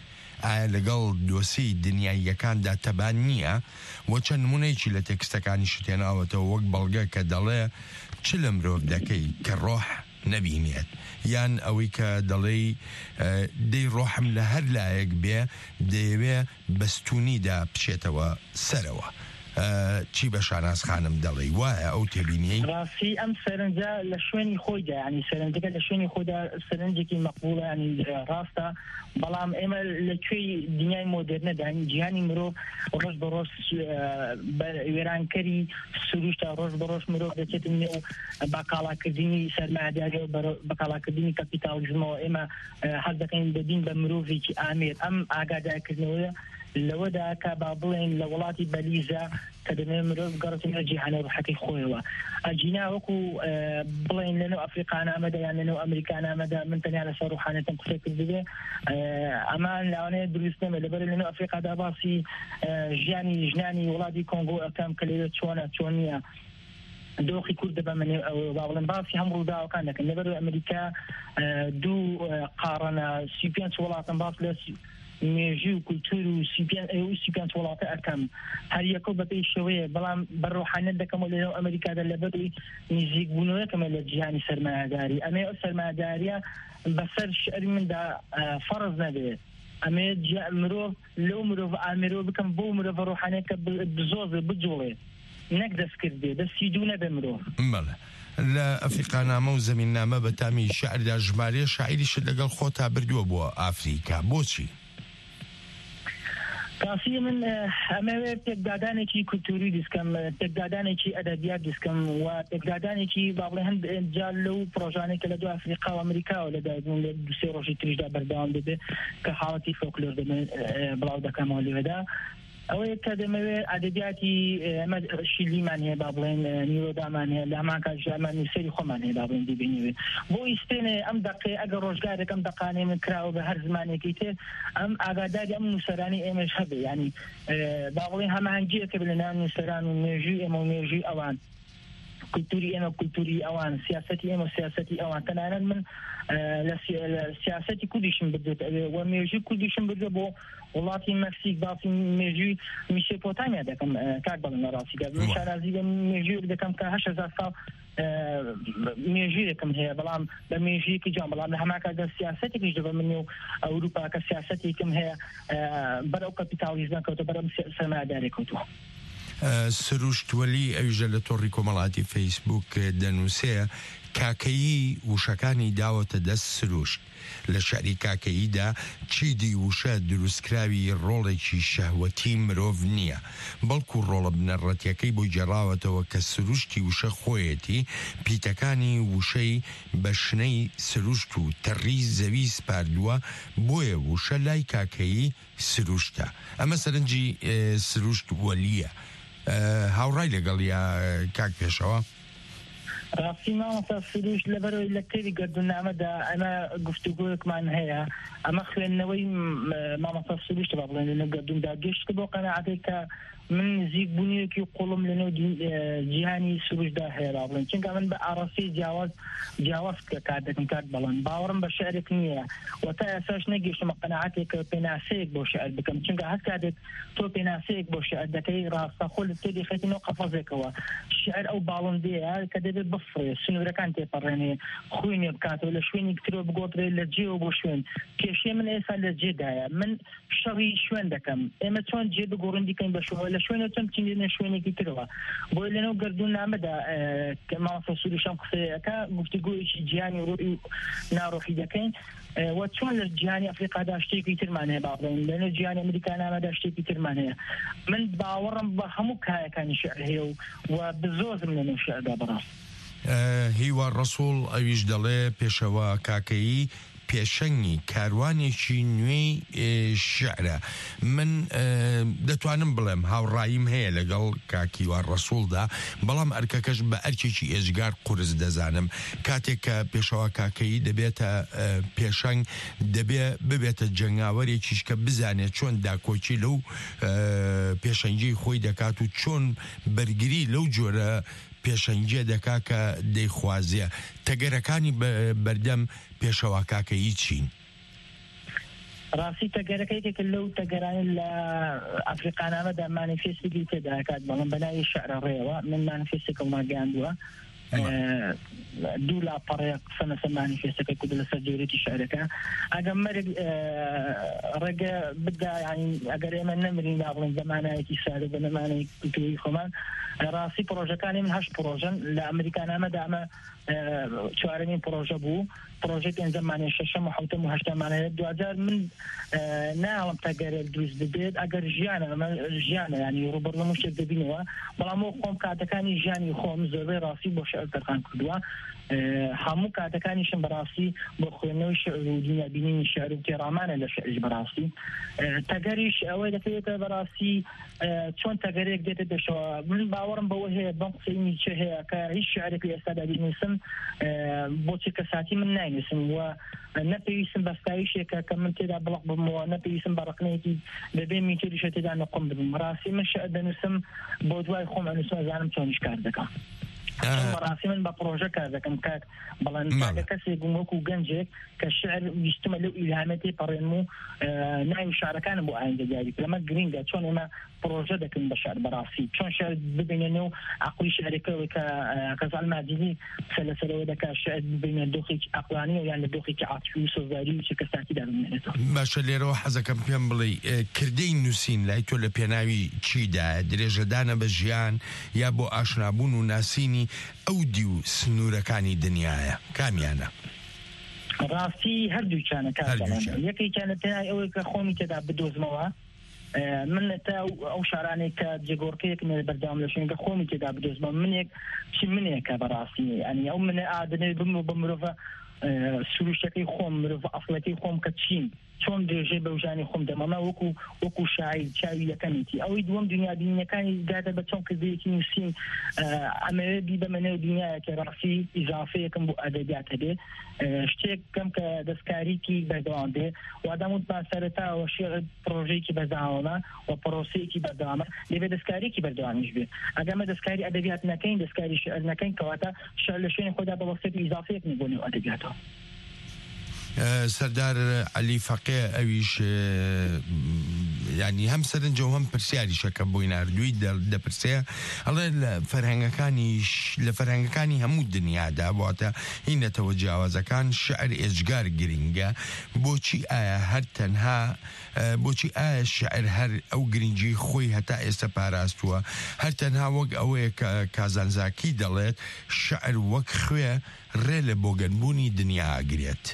ئایا لەگەڵ دۆسی دنیاییەکاندا تەبان نییە و چەند نمونەیەکی لە تێکستەکانی شتێناوەتەوە وەک بەڵگە کە دەڵێ چ لە مرۆڤ دەکەی کە ڕۆح نەبینێت یان ئەوەی کە دەڵێ دەی ڕۆحم لە هەر لایەک بێ دەیەوێ بەستونیدا بچێتەوە سەرەوە چی بە شاناز خانم دەڵێ وایە ئەو تێبینی
ڕاستی ئەم سەرنجە لە شوێنی خۆیدا ینی سەرنجەکە لە شوێنی خۆدا سەرنجێکی مەقبوڵە ینی ڕاستە بەڵام ئێمە لەکوێی دنیای مۆدرنەدا جیهانی مرۆڤ ڕۆژ بە ڕۆژ وێرانکەری سروشتە ڕۆژ بە ڕۆژ مرۆڤ دەچێت نێو بەقاڵاکردنی سەرمایه‌داری و بەقاڵاکردنی کەپیتالیزمەوە ئێمە حەز دەکەین ببین بە مرۆڤێکی ئامێر ئەم ئاگادارکردنەوەیە لەوەدا کە با بڵێن لە وڵاتی بەلیزە کە دەمێت مرۆڤ گەڕێتە جیهانە ڕوحەتی خۆیەوە ئەجینا وەکو بڵێن لەنێو ئەفریقا ئەمەدا یان لەنێو ئەمریکا ئەمەدا من تەنیا لەسەر ڕوحانەتم قسە کردبێ ئەمان لاوانەیە دروست نەمە لەبەر لەنێو ئەفریقادا باسی ژنانی وڵاتی کۆنگۆ ئەەکەم کە لەوێ چۆن نییە دۆخی کورد دەبە من باڵم باسی هەم ڕووداوەکان دەکەن لەبەر ئەمریکا دوو قاڕەنە سیپیان وڵاتم باس لە مێژی و کولتور و سیپیان وڵاتە ئەەکەم هەر یەکۆ بەپێی شەوەیە بەڵام بەڕۆحانەت دەکەم لەنێو ئەمریکادا لەبەری نزیک بوونەوەکەمە لە جیهانی سەرمایه‌داری ئەمێ ئەو سەرمایه‌داریە بەسەر شعری مندا فەرز نەبێت ئەمێ مرۆڤ لەو مرۆڤ ئامێرۆ بکەم بۆ مرۆڤ ڕۆحانەت کە بزۆزێ بجوڵێ نەک دەستکردێ دەستی دوو نەبێ مرۆڤ
لە ئەفریقانامە و زەمیننامە بە تامی شعردا ژمارە شاعریشت لەگەڵ خۆتا بردووە بۆ ئافریکا بۆچی؟
کاسی من ئەمەوێت تێکدادانێکی کولتوری دیسکەم تێکدادانێکی ئەدەبیات دیسکەم و تێکدادانێکی باڵێ هەند جال لەو پرۆژانێکە لە دو ئەفریقا و ئەمریکاوە لەدایبوون لە دوسێ ڕۆژی تریشدا بەردەوام دەبێت کە حاڵەتی فۆکلۆر بڵاو دەکەمەوە لێدا ئەوەیە کە دەمەوێت ئەدەبیاتی ئەمە شیلیمان هەیە با بڵێن نیرۆدامان هەیە لە هەمان کات ژیانمان نووسەری خۆمان هەیە با بڵێن دیبینیوێت بۆ ئیسپێنێ ئەم دەقێ ئەگەر ڕۆژگارێک ئەم دەقانێ من کراوە بە هەر زمانێکی تێ ئەم ئاگاداری ئەم نووسەرانی ئێمەش هەبێ ینی با بڵێن هەماهەنگیەکە لە ناو نووسەران و مێژووی ئێمە و مێژووی ئەوان کولتوری ئێمە کولتوری ئەوان سیاسەتی ئێمە سیاسەتی ئەوان تەنانەت من لە سیاسەتی کوردیشم بدرێت و مێژووی کوردیشم بدرێت بۆ وڵاتی مەکسیک باسی مێژووی میسۆپۆتامیا دەکەم کاک بەڵێن ڕاستیدا شارازی بە مێژوویەک دەکەم کە 8,000 ساڵ مێژوویەکم هەیە بەڵام بە مێژوویەکی جوان بەڵام لە هەمان کاتدا سیاسەتێکیش دەبە من و ئەوروپا کە سیاسەتێکم هەیە بەرەو کەپیتالیزم کەوتە بەرەو سەرمایه‌داری کەوتووە
سروشتوەلی ئەویژە لە تۆڕی کۆمەڵاتی فەیسبوک دەنووسێ کاکەیی وشەکانی داوەتە دەست سروشت لە شعری کاکەییدا چیدی وشە دروستکراوی ڕۆڵێکی شەهوەتی مرۆڤ نییە بەڵکو ڕۆڵە بنەڕەتیەکەی بۆ جێڕاوەتەوە کە سروشتی وشە خۆیەتی پیتەکانی وشەی بە شنەی سروشت و تەڕی زەوی سپاردووە بۆیە وشە لای کاکەیی سروشتە ئەمە سەرنجی سروشت وەلیە هاوڕای لەگەڵ یا کاک پێشەوە
ڕاستی مامۆستا سروشت لەبەرەوەی لە کتێبی گەردوونامەدا ئەمە گفتوگۆیەکمان هەیە ئەمە خوێندنەوەی مامۆستا سروشت با بڵێن لە گەردووندا گەشتە بۆ قەناعەتێک کە من نزیک بوونیەکی قوڵم لەنێو جیهانی سروشتدا هەیە با بڵێن چونکە من بە ئاڕاستی جیاواز کار دەکەم کات بەڵێن باوەڕم بە شعرێک نییە و تا ئێساش نەگەیشتمە قەناعەتێک کە پێناسەیەک بۆ شعر بکەم چونکە هەر کاتێک تۆ پێناسەیەک بۆ شعر دەکەی ڕاستەخۆ لە تێ دەخێتینەوە قەفەزێکەوە شعر ئەو باڵندەیە کە دەبێت بفڕێ سنوورەکان تێپەڕێنێ خوێنێ بکاتەوە لە شوێنی کترۆ بگۆترێ لە جێوە بۆ شوێن کێشەی من ئێستا لە جێدایە من شەڕی شوێن دەکەم ئێمە چۆن جێ بگۆڕندیکەین بە شوێن لە شوێنە چۆن بچینە شوێنێکی ترەوە بۆی لەنەو گەردوونامەدا کە مامۆستا سروشتم قسەیەکە گفتوگۆیەکی جیهانی ڕۆحی ناڕۆحی دەکەین و چۆن لە جیهانی ئەفریقادا شتێکی ترمان هەیە با بڵێن لەنێو جیهانی ئەمریکانامەدا شتێکی ترمان هەیە من باوەڕم بە هەموو کایەکانی شعر هەیە و بزۆزم لەنێو شعردا بەڕاست
هیوا ڕەسوڵ ئەویش دەڵێ پێشەوە کاکەیی پێشەنگی کاروانێکی نوێی شعرە من دەتوانم بڵێم هاوڕاییم هەیە لەگەڵ کاکیوان ڕەسوڵدا بەڵام ئەرکەکەش بە ئەرکێکی ئێژگار قورس دەزانم کاتێک کە پێشەوە کاکەیی دەبێتە پێشەنگ ببێتە جەنگاوەرێکیش کە بزانێت چۆن داکۆچی لەو پێشەنگی خۆی دەکات و چۆن بەرگری لەو جۆرە پێشەنگیە دەکا کە دەیخوازیە تەگەرەکانی بەردەم پێشەوە کاکەیی چین
ڕاستی تەگەرەکەیەک لەو تەگەرانی لە ئەفریقانامەدا مانیفێستی تێدا کات بەڵام بەناوی شەعرە ڕێەوە من مانیفێستێکم ماگەاندووە دوو لاپەڕەیە قسە مانیفێستەکە کو لەسەر جۆرێتی شعرەکە ئەگەر مەرگ ڕێگە بدا ینی ئەگەر ئێمە نەمرین ناڵێن زەمانایەکی سادە بە نەمانەی کولتوری خۆمان ڕاستی پرۆژەکانی من 8 پرۆژن لە ئەمریکانامەدا ئەمە چوارەمین پرۆژە بوو پرۆژێک زەمانێ شەشەم و حوتەم و هەشتمانەیە دوجار من ناڵم تەگەرێک دروست ببێت ئەگەر ژیانە ئەمە ژیانە ینی ڕوبەر لە شتێک دەبینەوە بەڵام خۆم کاتەکانی ژیانی خۆم زۆربەی ڕاستی بۆ شعر دەرخان کردووە هەموو کاتەکانیشم بەڕاستی بۆ خوێندنەوەی شعر و دنیابینینی شعر و تێڕامانە لە شعریش بەڕاستی تەگەریش ئەوەی دەکەوێتە بەڕاستی چۆن تەگەرێک دێتە دەشەوە من باوەڕم بەوە هەیە بەم قسەی چه هەیە کە هیچ شعرێکی ئێستادا بینویسم بۆچی کەساتی من ناینویسم و نەپێویستم بەستایشێکە کە من تێدا بڵق بمەوە نەپێویستم بە ڕقنەیەکی بەبێ میتریشە تێدا نەقم ببم ڕاستی من شعر دەنووسم بۆ دوای خۆم ئەنووسم ئەزانم چۆنیش کار دەکەم ڕاستی من بە پرۆژە کار دەکەم کات بەڵام کەسێک بووم وەکو گەنجێک کە شعر ویستمە لەو ئیلهامەتی پەڕێنم و ناوی شارەکانم بۆ ئایندە دیاری لەمە گرینگە چۆن ئێمە پرۆژە دەکەن بە شعر بەڕاستی چۆن شعر ببینێنە و عقلی شعرەکەەوەی کە کەزال ماجدی لەسەرەوە دەکات شعر ببینێ دۆخێکی عقلانی و یان لە دۆخێکی عاتفی و سۆزاری و چ کەساتی دابێنێتەوە
باشە لێرەوە حەزەکەم پێم بڵێ کردەی نووسین لای تۆ لە پێناوی چیدا درێژەدانە بە ژیان یا بۆ ئاشنابوون و ناسینی ئەو دی و سنوورەکانی دنیاە کامیانە
ڕاستی هەردووچانە یەکێکیانە پێناوی ئەوەی کە خۆمی تێدا بدۆزمەوە من تا ئەو شارانێک کە جێگۆڕکەیەک بەردەوام لە شوێنگە خۆمی تێدا بدۆزمە منێک چی منێکە بەڕاستی ئەنی ئەو منە ئادنێ بم و بە مرۆڤە سروشتەکەی خۆم مرۆڤ ئەفڵەکەی خۆم کە چین چۆن درێژەی بەوژانی خۆم دەمەمە وەکو شاعیر چاوی یەکەمیتی ئەوەی دووەم دنیابینیەکانی دادە بە چۆن کردەیەکی نووسین ئەمەوێ بی بەمەنێ دنیایەکە ڕاستی ئیزافەیەکم بۆ ئەدەبیاتە بێ شتێک کەم کە دەستکاریکی بەردەوام بێ واداموتمان سەرەتاوە شێعر پرۆژەیەکی بەردەوامە و پرۆسەیەکی بەردەوامە لێبێ دەستکاریکی بەردەوامیش بێ ئەگەمە دەستکاری ئەدەبیات نەکەین دەستکاری شعر نەکەین کەواتە شعر لە شوێنی خۆدا بەوەستێت ئیزافەیەک نبوونی و ئەدەبیاتەوە
سەردار عەلی فەقێ ئەویش ینی هەم سەرنجە و هەم پرسیاریشەکە بۆی ناردووی دەپرسێ ئەڵێ لە فەرهەنگەکانی هەموو دنیادا واتە هینەتەوە جیاوازەکان شعر ئێجگار گرینگە بۆچی ئایا هەر تەنها بۆچی ئایا شعر هەر ئەو گرنگی خۆی هەتا ئێستا پاراستووە هەر تەنها وەک ئەوەیە کە کازانزاکی دەڵێت شعر وەک خوێ ڕێ لە بۆگەنبوونی دنیا ئاگرێت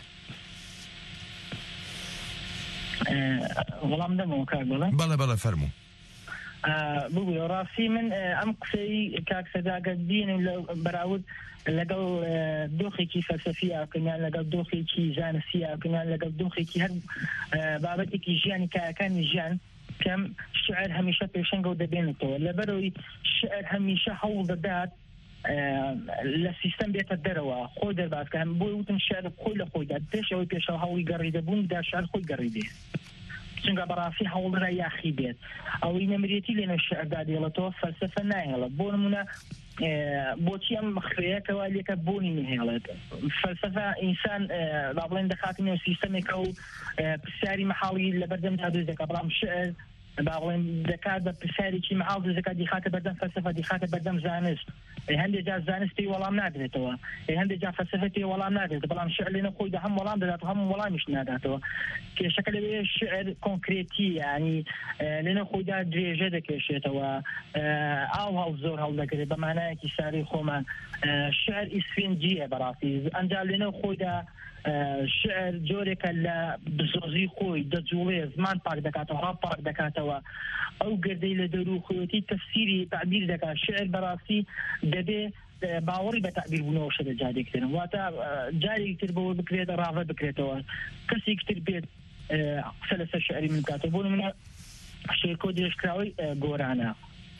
وەڵام دەمەوە کار
بەڵێ فەرموو
بگوێ ڕاستی من ئەم قسەی کاکسەداگە بینم لە بەراورد لەگەڵ دۆخێکی فەلسەفی ئاکەنیان لەگەڵ دۆخێکی زانستی ئاکەنیان لەگەڵ دۆخێکی هەر بابەتێکی ژیانی کایەکانی ژیان کەم شعر هەمیشە پێشەنگە و دەبێنێتەوە لەبەرەوەی شعر هەمیشە هەوڵ دەدات لە سیستەم بێتە دەرەوە خۆی دەرباسکە بۆی وتم شعر خۆی لە خۆیدا پێش ئەوەی پێشەوە هەوڵی گەڕیدەبووندا شعر خۆی گەڕیدێ چونکە بەڕاستی هەوڵڕە یاخی بێت ئەوەی نەمرێتی لێنە شعردا دێڵێتەوە فەلسەفە ناهێڵێت بۆ نمونە بۆچی ئەم خوێیەکەوە لێکە بۆنی نهێڵێت فەلسەفە ئینسان با بڵێن دەخاتنەوە سیستەمێکە و پرسیاری مەحاڵی لە بەردەمدا دروست دەکات بەڵام شعر باڵێن دەکات بە پرسیارێکی مەحاڵ دروست دەکات دیخاتە بەردەم فەلسەفە دیخاتە بەردەم زانست هەندێک جار زانست پێی وەڵام نادرێتەوە هەندێک جار فەلسەفە پێی وەڵام نادرێت بەڵام شعر لێنە خۆیدا هەم وەڵام دەدات و هەموو وەڵامیش ناداتەوە کێشەکە لەوێ شعر کۆنکرێتی ینی لێنە خۆیدا درێژە دەکێشێتەوە ئاو هەڵ زۆر هەڵدەگرێت بە مانایەکی ساری خۆمان شعر ئیسفنجیە بەڕاستی ئەنجا لێنە خۆیدا شعر جۆرێکە لە بزۆزی خۆی دەجوڵێ زمان پاک دەکاتەوە ڕاپ پاک دەکاتەوە ئەو گردەی لە دەرو خۆیەتی تەفسیری تعبیر دەکات شعر بەڕاستی دەبێ باوەڕی بە تعبیر بوونەوە شەدە جارێکترن واتە جارێکی تر بەوە بکرێت ڕاوە بکرێتەوە کەسێکی تر بێت قسە لەسەر شعری من بکاتەوە بۆ نمونە شێرکۆ درێژکراوەی گۆرانە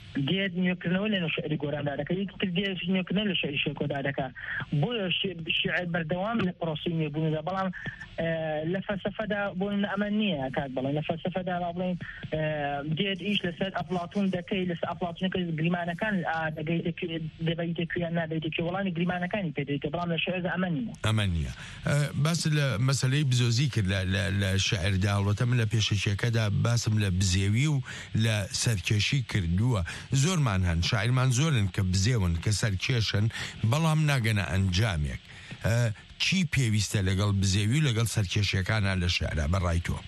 دێت نوێکردنەوە لە شعری گۆراندا دەکە یەکتر دێت نوێکردن لە شعری شێکۆدا دەکا بۆیە شعر بەردەوام لە پرۆسی نوێبووندا بەڵام لە فەلسەفەدا بۆ ئەمە نییە کات بڵێن لە فەلسەفەدا بڵێن دێت ئیش لەسەر ئەفلاطون دەکەی لەسەر ئەفلاطونەکە گریمانەکان دەبیتە کوێیان نابێتە کوێ وەڵامی گریمانەکانی پێدەیتە بەڵام لە شعردا ئەمە نییە
باس لە مەسەلەی بزۆزی کرد لە شعردا هەڵبەتە من لە پێشەکێکەدا باسم لە بزێوی و لە سەرکێشی کردووە زۆرمان هەن شاعرمان زۆرن کە بزێون کە سەرکێشن بەڵام ناگەنە ئەنجامێک چی پێویستە لەگەڵ بزێوی و لەگەڵ سەرکێشیەکانە لە شعرا بەڕای تۆ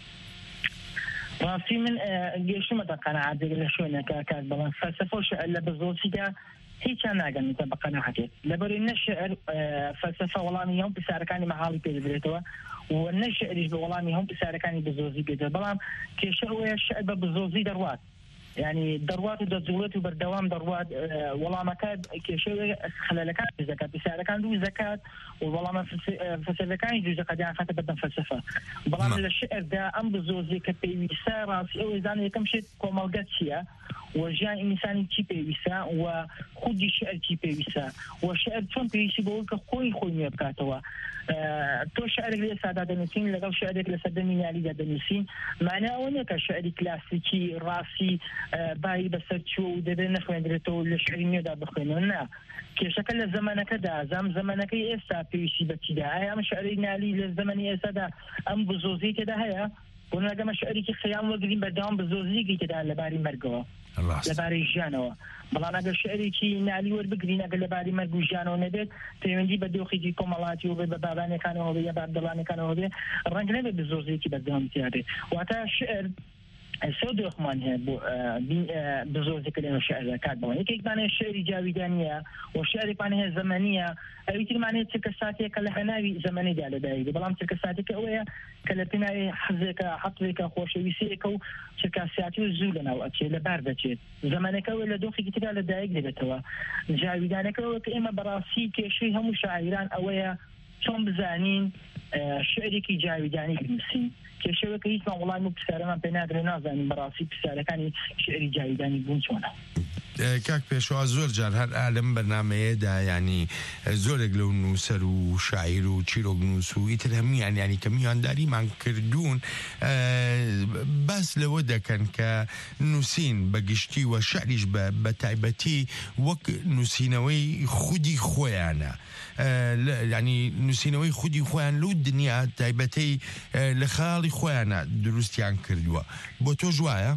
ڕاستی من گەشتمەتە قەناعەتێک لە شوێنەکە کات بەڵام فەلسەفە و شعر لە بزۆچیدا هیچیان ناگەنێتە بە قەناعەتێک لەبەرەوەی نە شعر فەلسەفە وەڵامی هەموو پرسیارەکانی مەحاڵی پێ دەدرێتەوە و نە شعریش بە وەڵامی هەموو پرسیارەکانی بزۆزی پێدرێت بەڵام کێشە ئەوەیە شعر بە بزۆزی دەڕوات يعني دەڕوات و دەجوڵێت و بەردەوام دەڕوات وەڵامەکە کێشەی خەلەلەکان زەکات پرسیارەکان دوو زەکات و وەڵامە فەلسەفەکانی دوو زەکاتیان خاتە بەردەم فەلسەفە بەڵام لە شعردا ئەم بزۆزی کە پێویستە ڕاستی ئەوەی زانێ یەکەم شێت کۆمەڵگە چییە و ژیان ئینسانی چی پێویستە و خودی شعر چی پێویستە و شعر چۆن پێویستی بەوە کە خۆی نوێ بکاتەوە تۆ شعرێک لە ئێستادا دەنووسین لەگەڵ شعرێک لە سەردەمی نیالیدا دەنووسین مانە ئەوە نیە کە شعری کلاسیکی ڕاستی بای بەسەر چوە و دەبێت نەخوێندرێتەوە لە شعری نوێدا بخوێنەوە نا کێشەکە لە زەمانەکەدا زەمانەکەی ئێستا پێویستی بەچیدا ئایا ئەم شعری نالی لە زەمانی ئێستادا ئەم بزۆزی تێدا هەیە بۆ ناگەمە شعرێکی خەیام وەرگرین بەردەوام بزۆزیەکی تێدا لەباری مەرگەوە لەبارەی ژیانەوە بەڵام ئەگەر شعرێکی نالی وەربگرین ئەگەر لەباری مەرگ و ژیانەوە نەبێت پەیوەندی بە دۆخێکی کۆمەڵاتی و بە بابانەکانەوە بێ یا بەردەڵانەکانەوە بێ ڕەنگ نەبێت بزۆزیەکی بەردەوام تیابێت واتە شعر سۆ دۆخمان هەیە بۆ بزۆزێکە لەنێو شعردا کات بڵێن یەکێکمانەیە شعری جاویدانیە و شعرێکمان هەیە زەمەنیە ئەویترمانەیە چرکە ساتێکە لە هەناوی زەمەنیدا لەدایک بەڵام چرکە ساتێکە ئەوەیە کە لە پێناوی حەزێکە حەقێکە خۆشەویستیەکە و چرکە سیاتی و زوو لەناو ئەچێت لەبار دەچێت زەمانەکەەوە لە دۆخێکی تردا لەدایک دەبێتەوە جاویدانەکەەوە کە ئێمە بەڕاستی کێشەی هەموو شاعیران ئەوەیە چۆن بزانین شعرێکی جاویدانی بنووسین کێشەوەکە هیچمان وەڵامی و پرسیارەمان پێ نادرێت نازانین بەڕاستی پرسیارەکانی شعری جاویدانی بوون چۆنە
کاک پێشوا زۆر جار هەر ئالم بەرنامەیەدا ینی زۆرێک لەو نووسەر و شاعیر و چیرۆک نووس و ئیتر هەمویان ینی کە میوانداریمان کردوون باس لەوە دەکەن کە نووسین بە گشتی و شعریش بە تایبەتی وەک نووسینەوەی خودی خۆیانە ینی نووسینەوەی خودی خۆیان لەو دنیا تایبەتەی لە خاڵی خۆیانە دروستیان کردووە بۆ تۆ ژوایە؟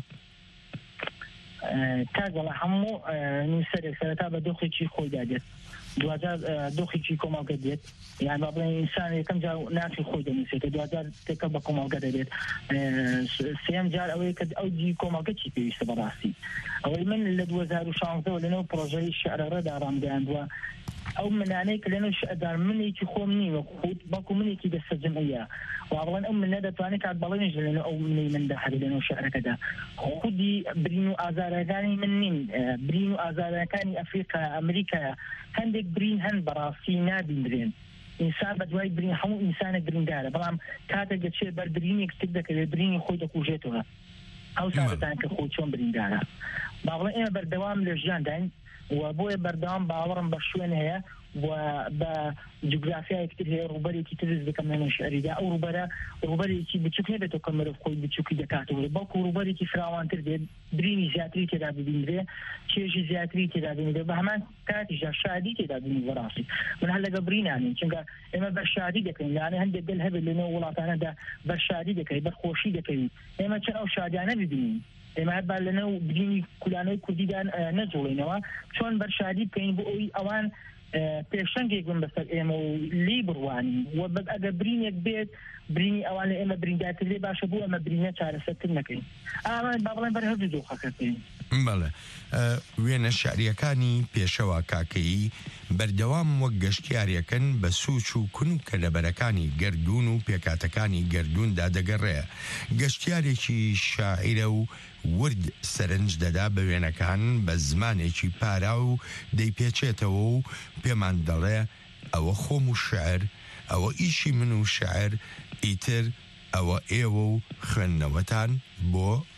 کاگەڵە هەموو نووسەرێک سەرەتا بە دۆخێکی خۆیدا دێت دوجار دۆخێکی کۆمەڵگە دێت یان با بڵێن ئینسان یەکەم جار ناچی خۆی دەنووسێتە دوجار تێکە بە کۆمەڵگە دەبێت سێم جار ئەوەیە کە ئەو دی کۆمەڵگە چی پێویستە بەڕاستی ئەوەی من لە 2016 لەنەوە پرۆژەی شعرەڕەدا ڕامگەیاندووە ئەو منانەی کە لەنەو شعردار منێکی خۆم نیوە خود بەڵکو منێکی دەستەجمعیە وابڵێن ئەو منە دەتوانێت کات بەڵێنش لەنەو ئەو منەی مندا هەر لەنەو شعرەکەدا خودی برین و ئازارەکانی من نین برین و ئازارەکانی ئەفریقا ئەمریکایە هەندێک برین هەن بەڕاستی نابیندرێن ئینسان بە دوای برین هەموو ئینسانە بریندارە بەڵام کاتێک دەچێت بەر برینێک تر دەکەوێت برینی خۆی دەکوژێتەوە ئەو ساعتان کە خۆی چۆن بریندارە با بڵێن ئێمە بەردەوام لە ژیانداین و بۆیە بەردەوام باوەڕم بە شوێن هەیە و بە جوگرافیایەکتر هەیە ڕوبەرێکی ترز دەکەم لەنێو شعریدا ئەو ڕوبەرێکی بچووک نێبێتەوە کە مرۆڤ خۆی بچووکی دەکاتەوە بەڵکو ڕوبەرێکی فراوانتر دێت برینی زیاتری تێدا ببینرێ چێژی زیاتری تێدا ببینرێ بە هەمان کاتیشدا شادی تێدا ببینی بەڕاستی من هەر لەگە برینانین چونکە ئێمە بەرشادی دەکەین یانە هەندێک دڵ هەبێت لەنێو وڵاتانەدا بەرشادی دەکەی بەرخۆشی دەکەوی ئێمە چەند ئەو شادیانە ببینین ئێمە هەر با لەنەو برینی کولانەی کوردیدان نەجوڵینەوە چۆن بەرشادی بکەین بۆ ئەوی ئەوان پێشەنگێک بن بەسەر ئێمە و لی بڕوانی و ئەگەر برینێک بێت برینی ئەوان لە ئێمە بریندارتر لێ باشە بۆ ئەمە برینە چارەسەرتر نەکەین ئامان با بڵێن بەر هەردوو دۆخەکەین
بەڵێ وێنە شعریەکانی پێشەوە کاکەیی بەردەوام وەک گەشتیارەکەن بە سووچ و کونکە لەبەرەکانی گەردون و پێکاتەکانی گەردوندا دەگەڕێ گەشتیارێکی شاعیرە و ورد سەرنج دەدا بە وێنەکان بە زمانێکی پارا و دەیپێچێتەوە و پێمان دەڵێ ئەوە خۆم و شعر ئەوە ئیشی من و شعر ئیتر ئەوە ئێوە و خوێندنەوەتان بۆ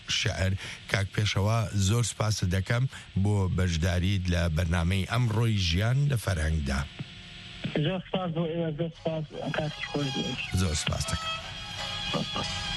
شعر کاک پێشەوە زۆر سپاس دەکەم بۆ بەشداریت لە بەرنامەی ئەمڕۆی ژیان لە فەرهەنگدا.
زۆر سپاس بۆ ئێوە، زۆر سپاس کاتی خۆش،
زۆر سپاس دەکەم.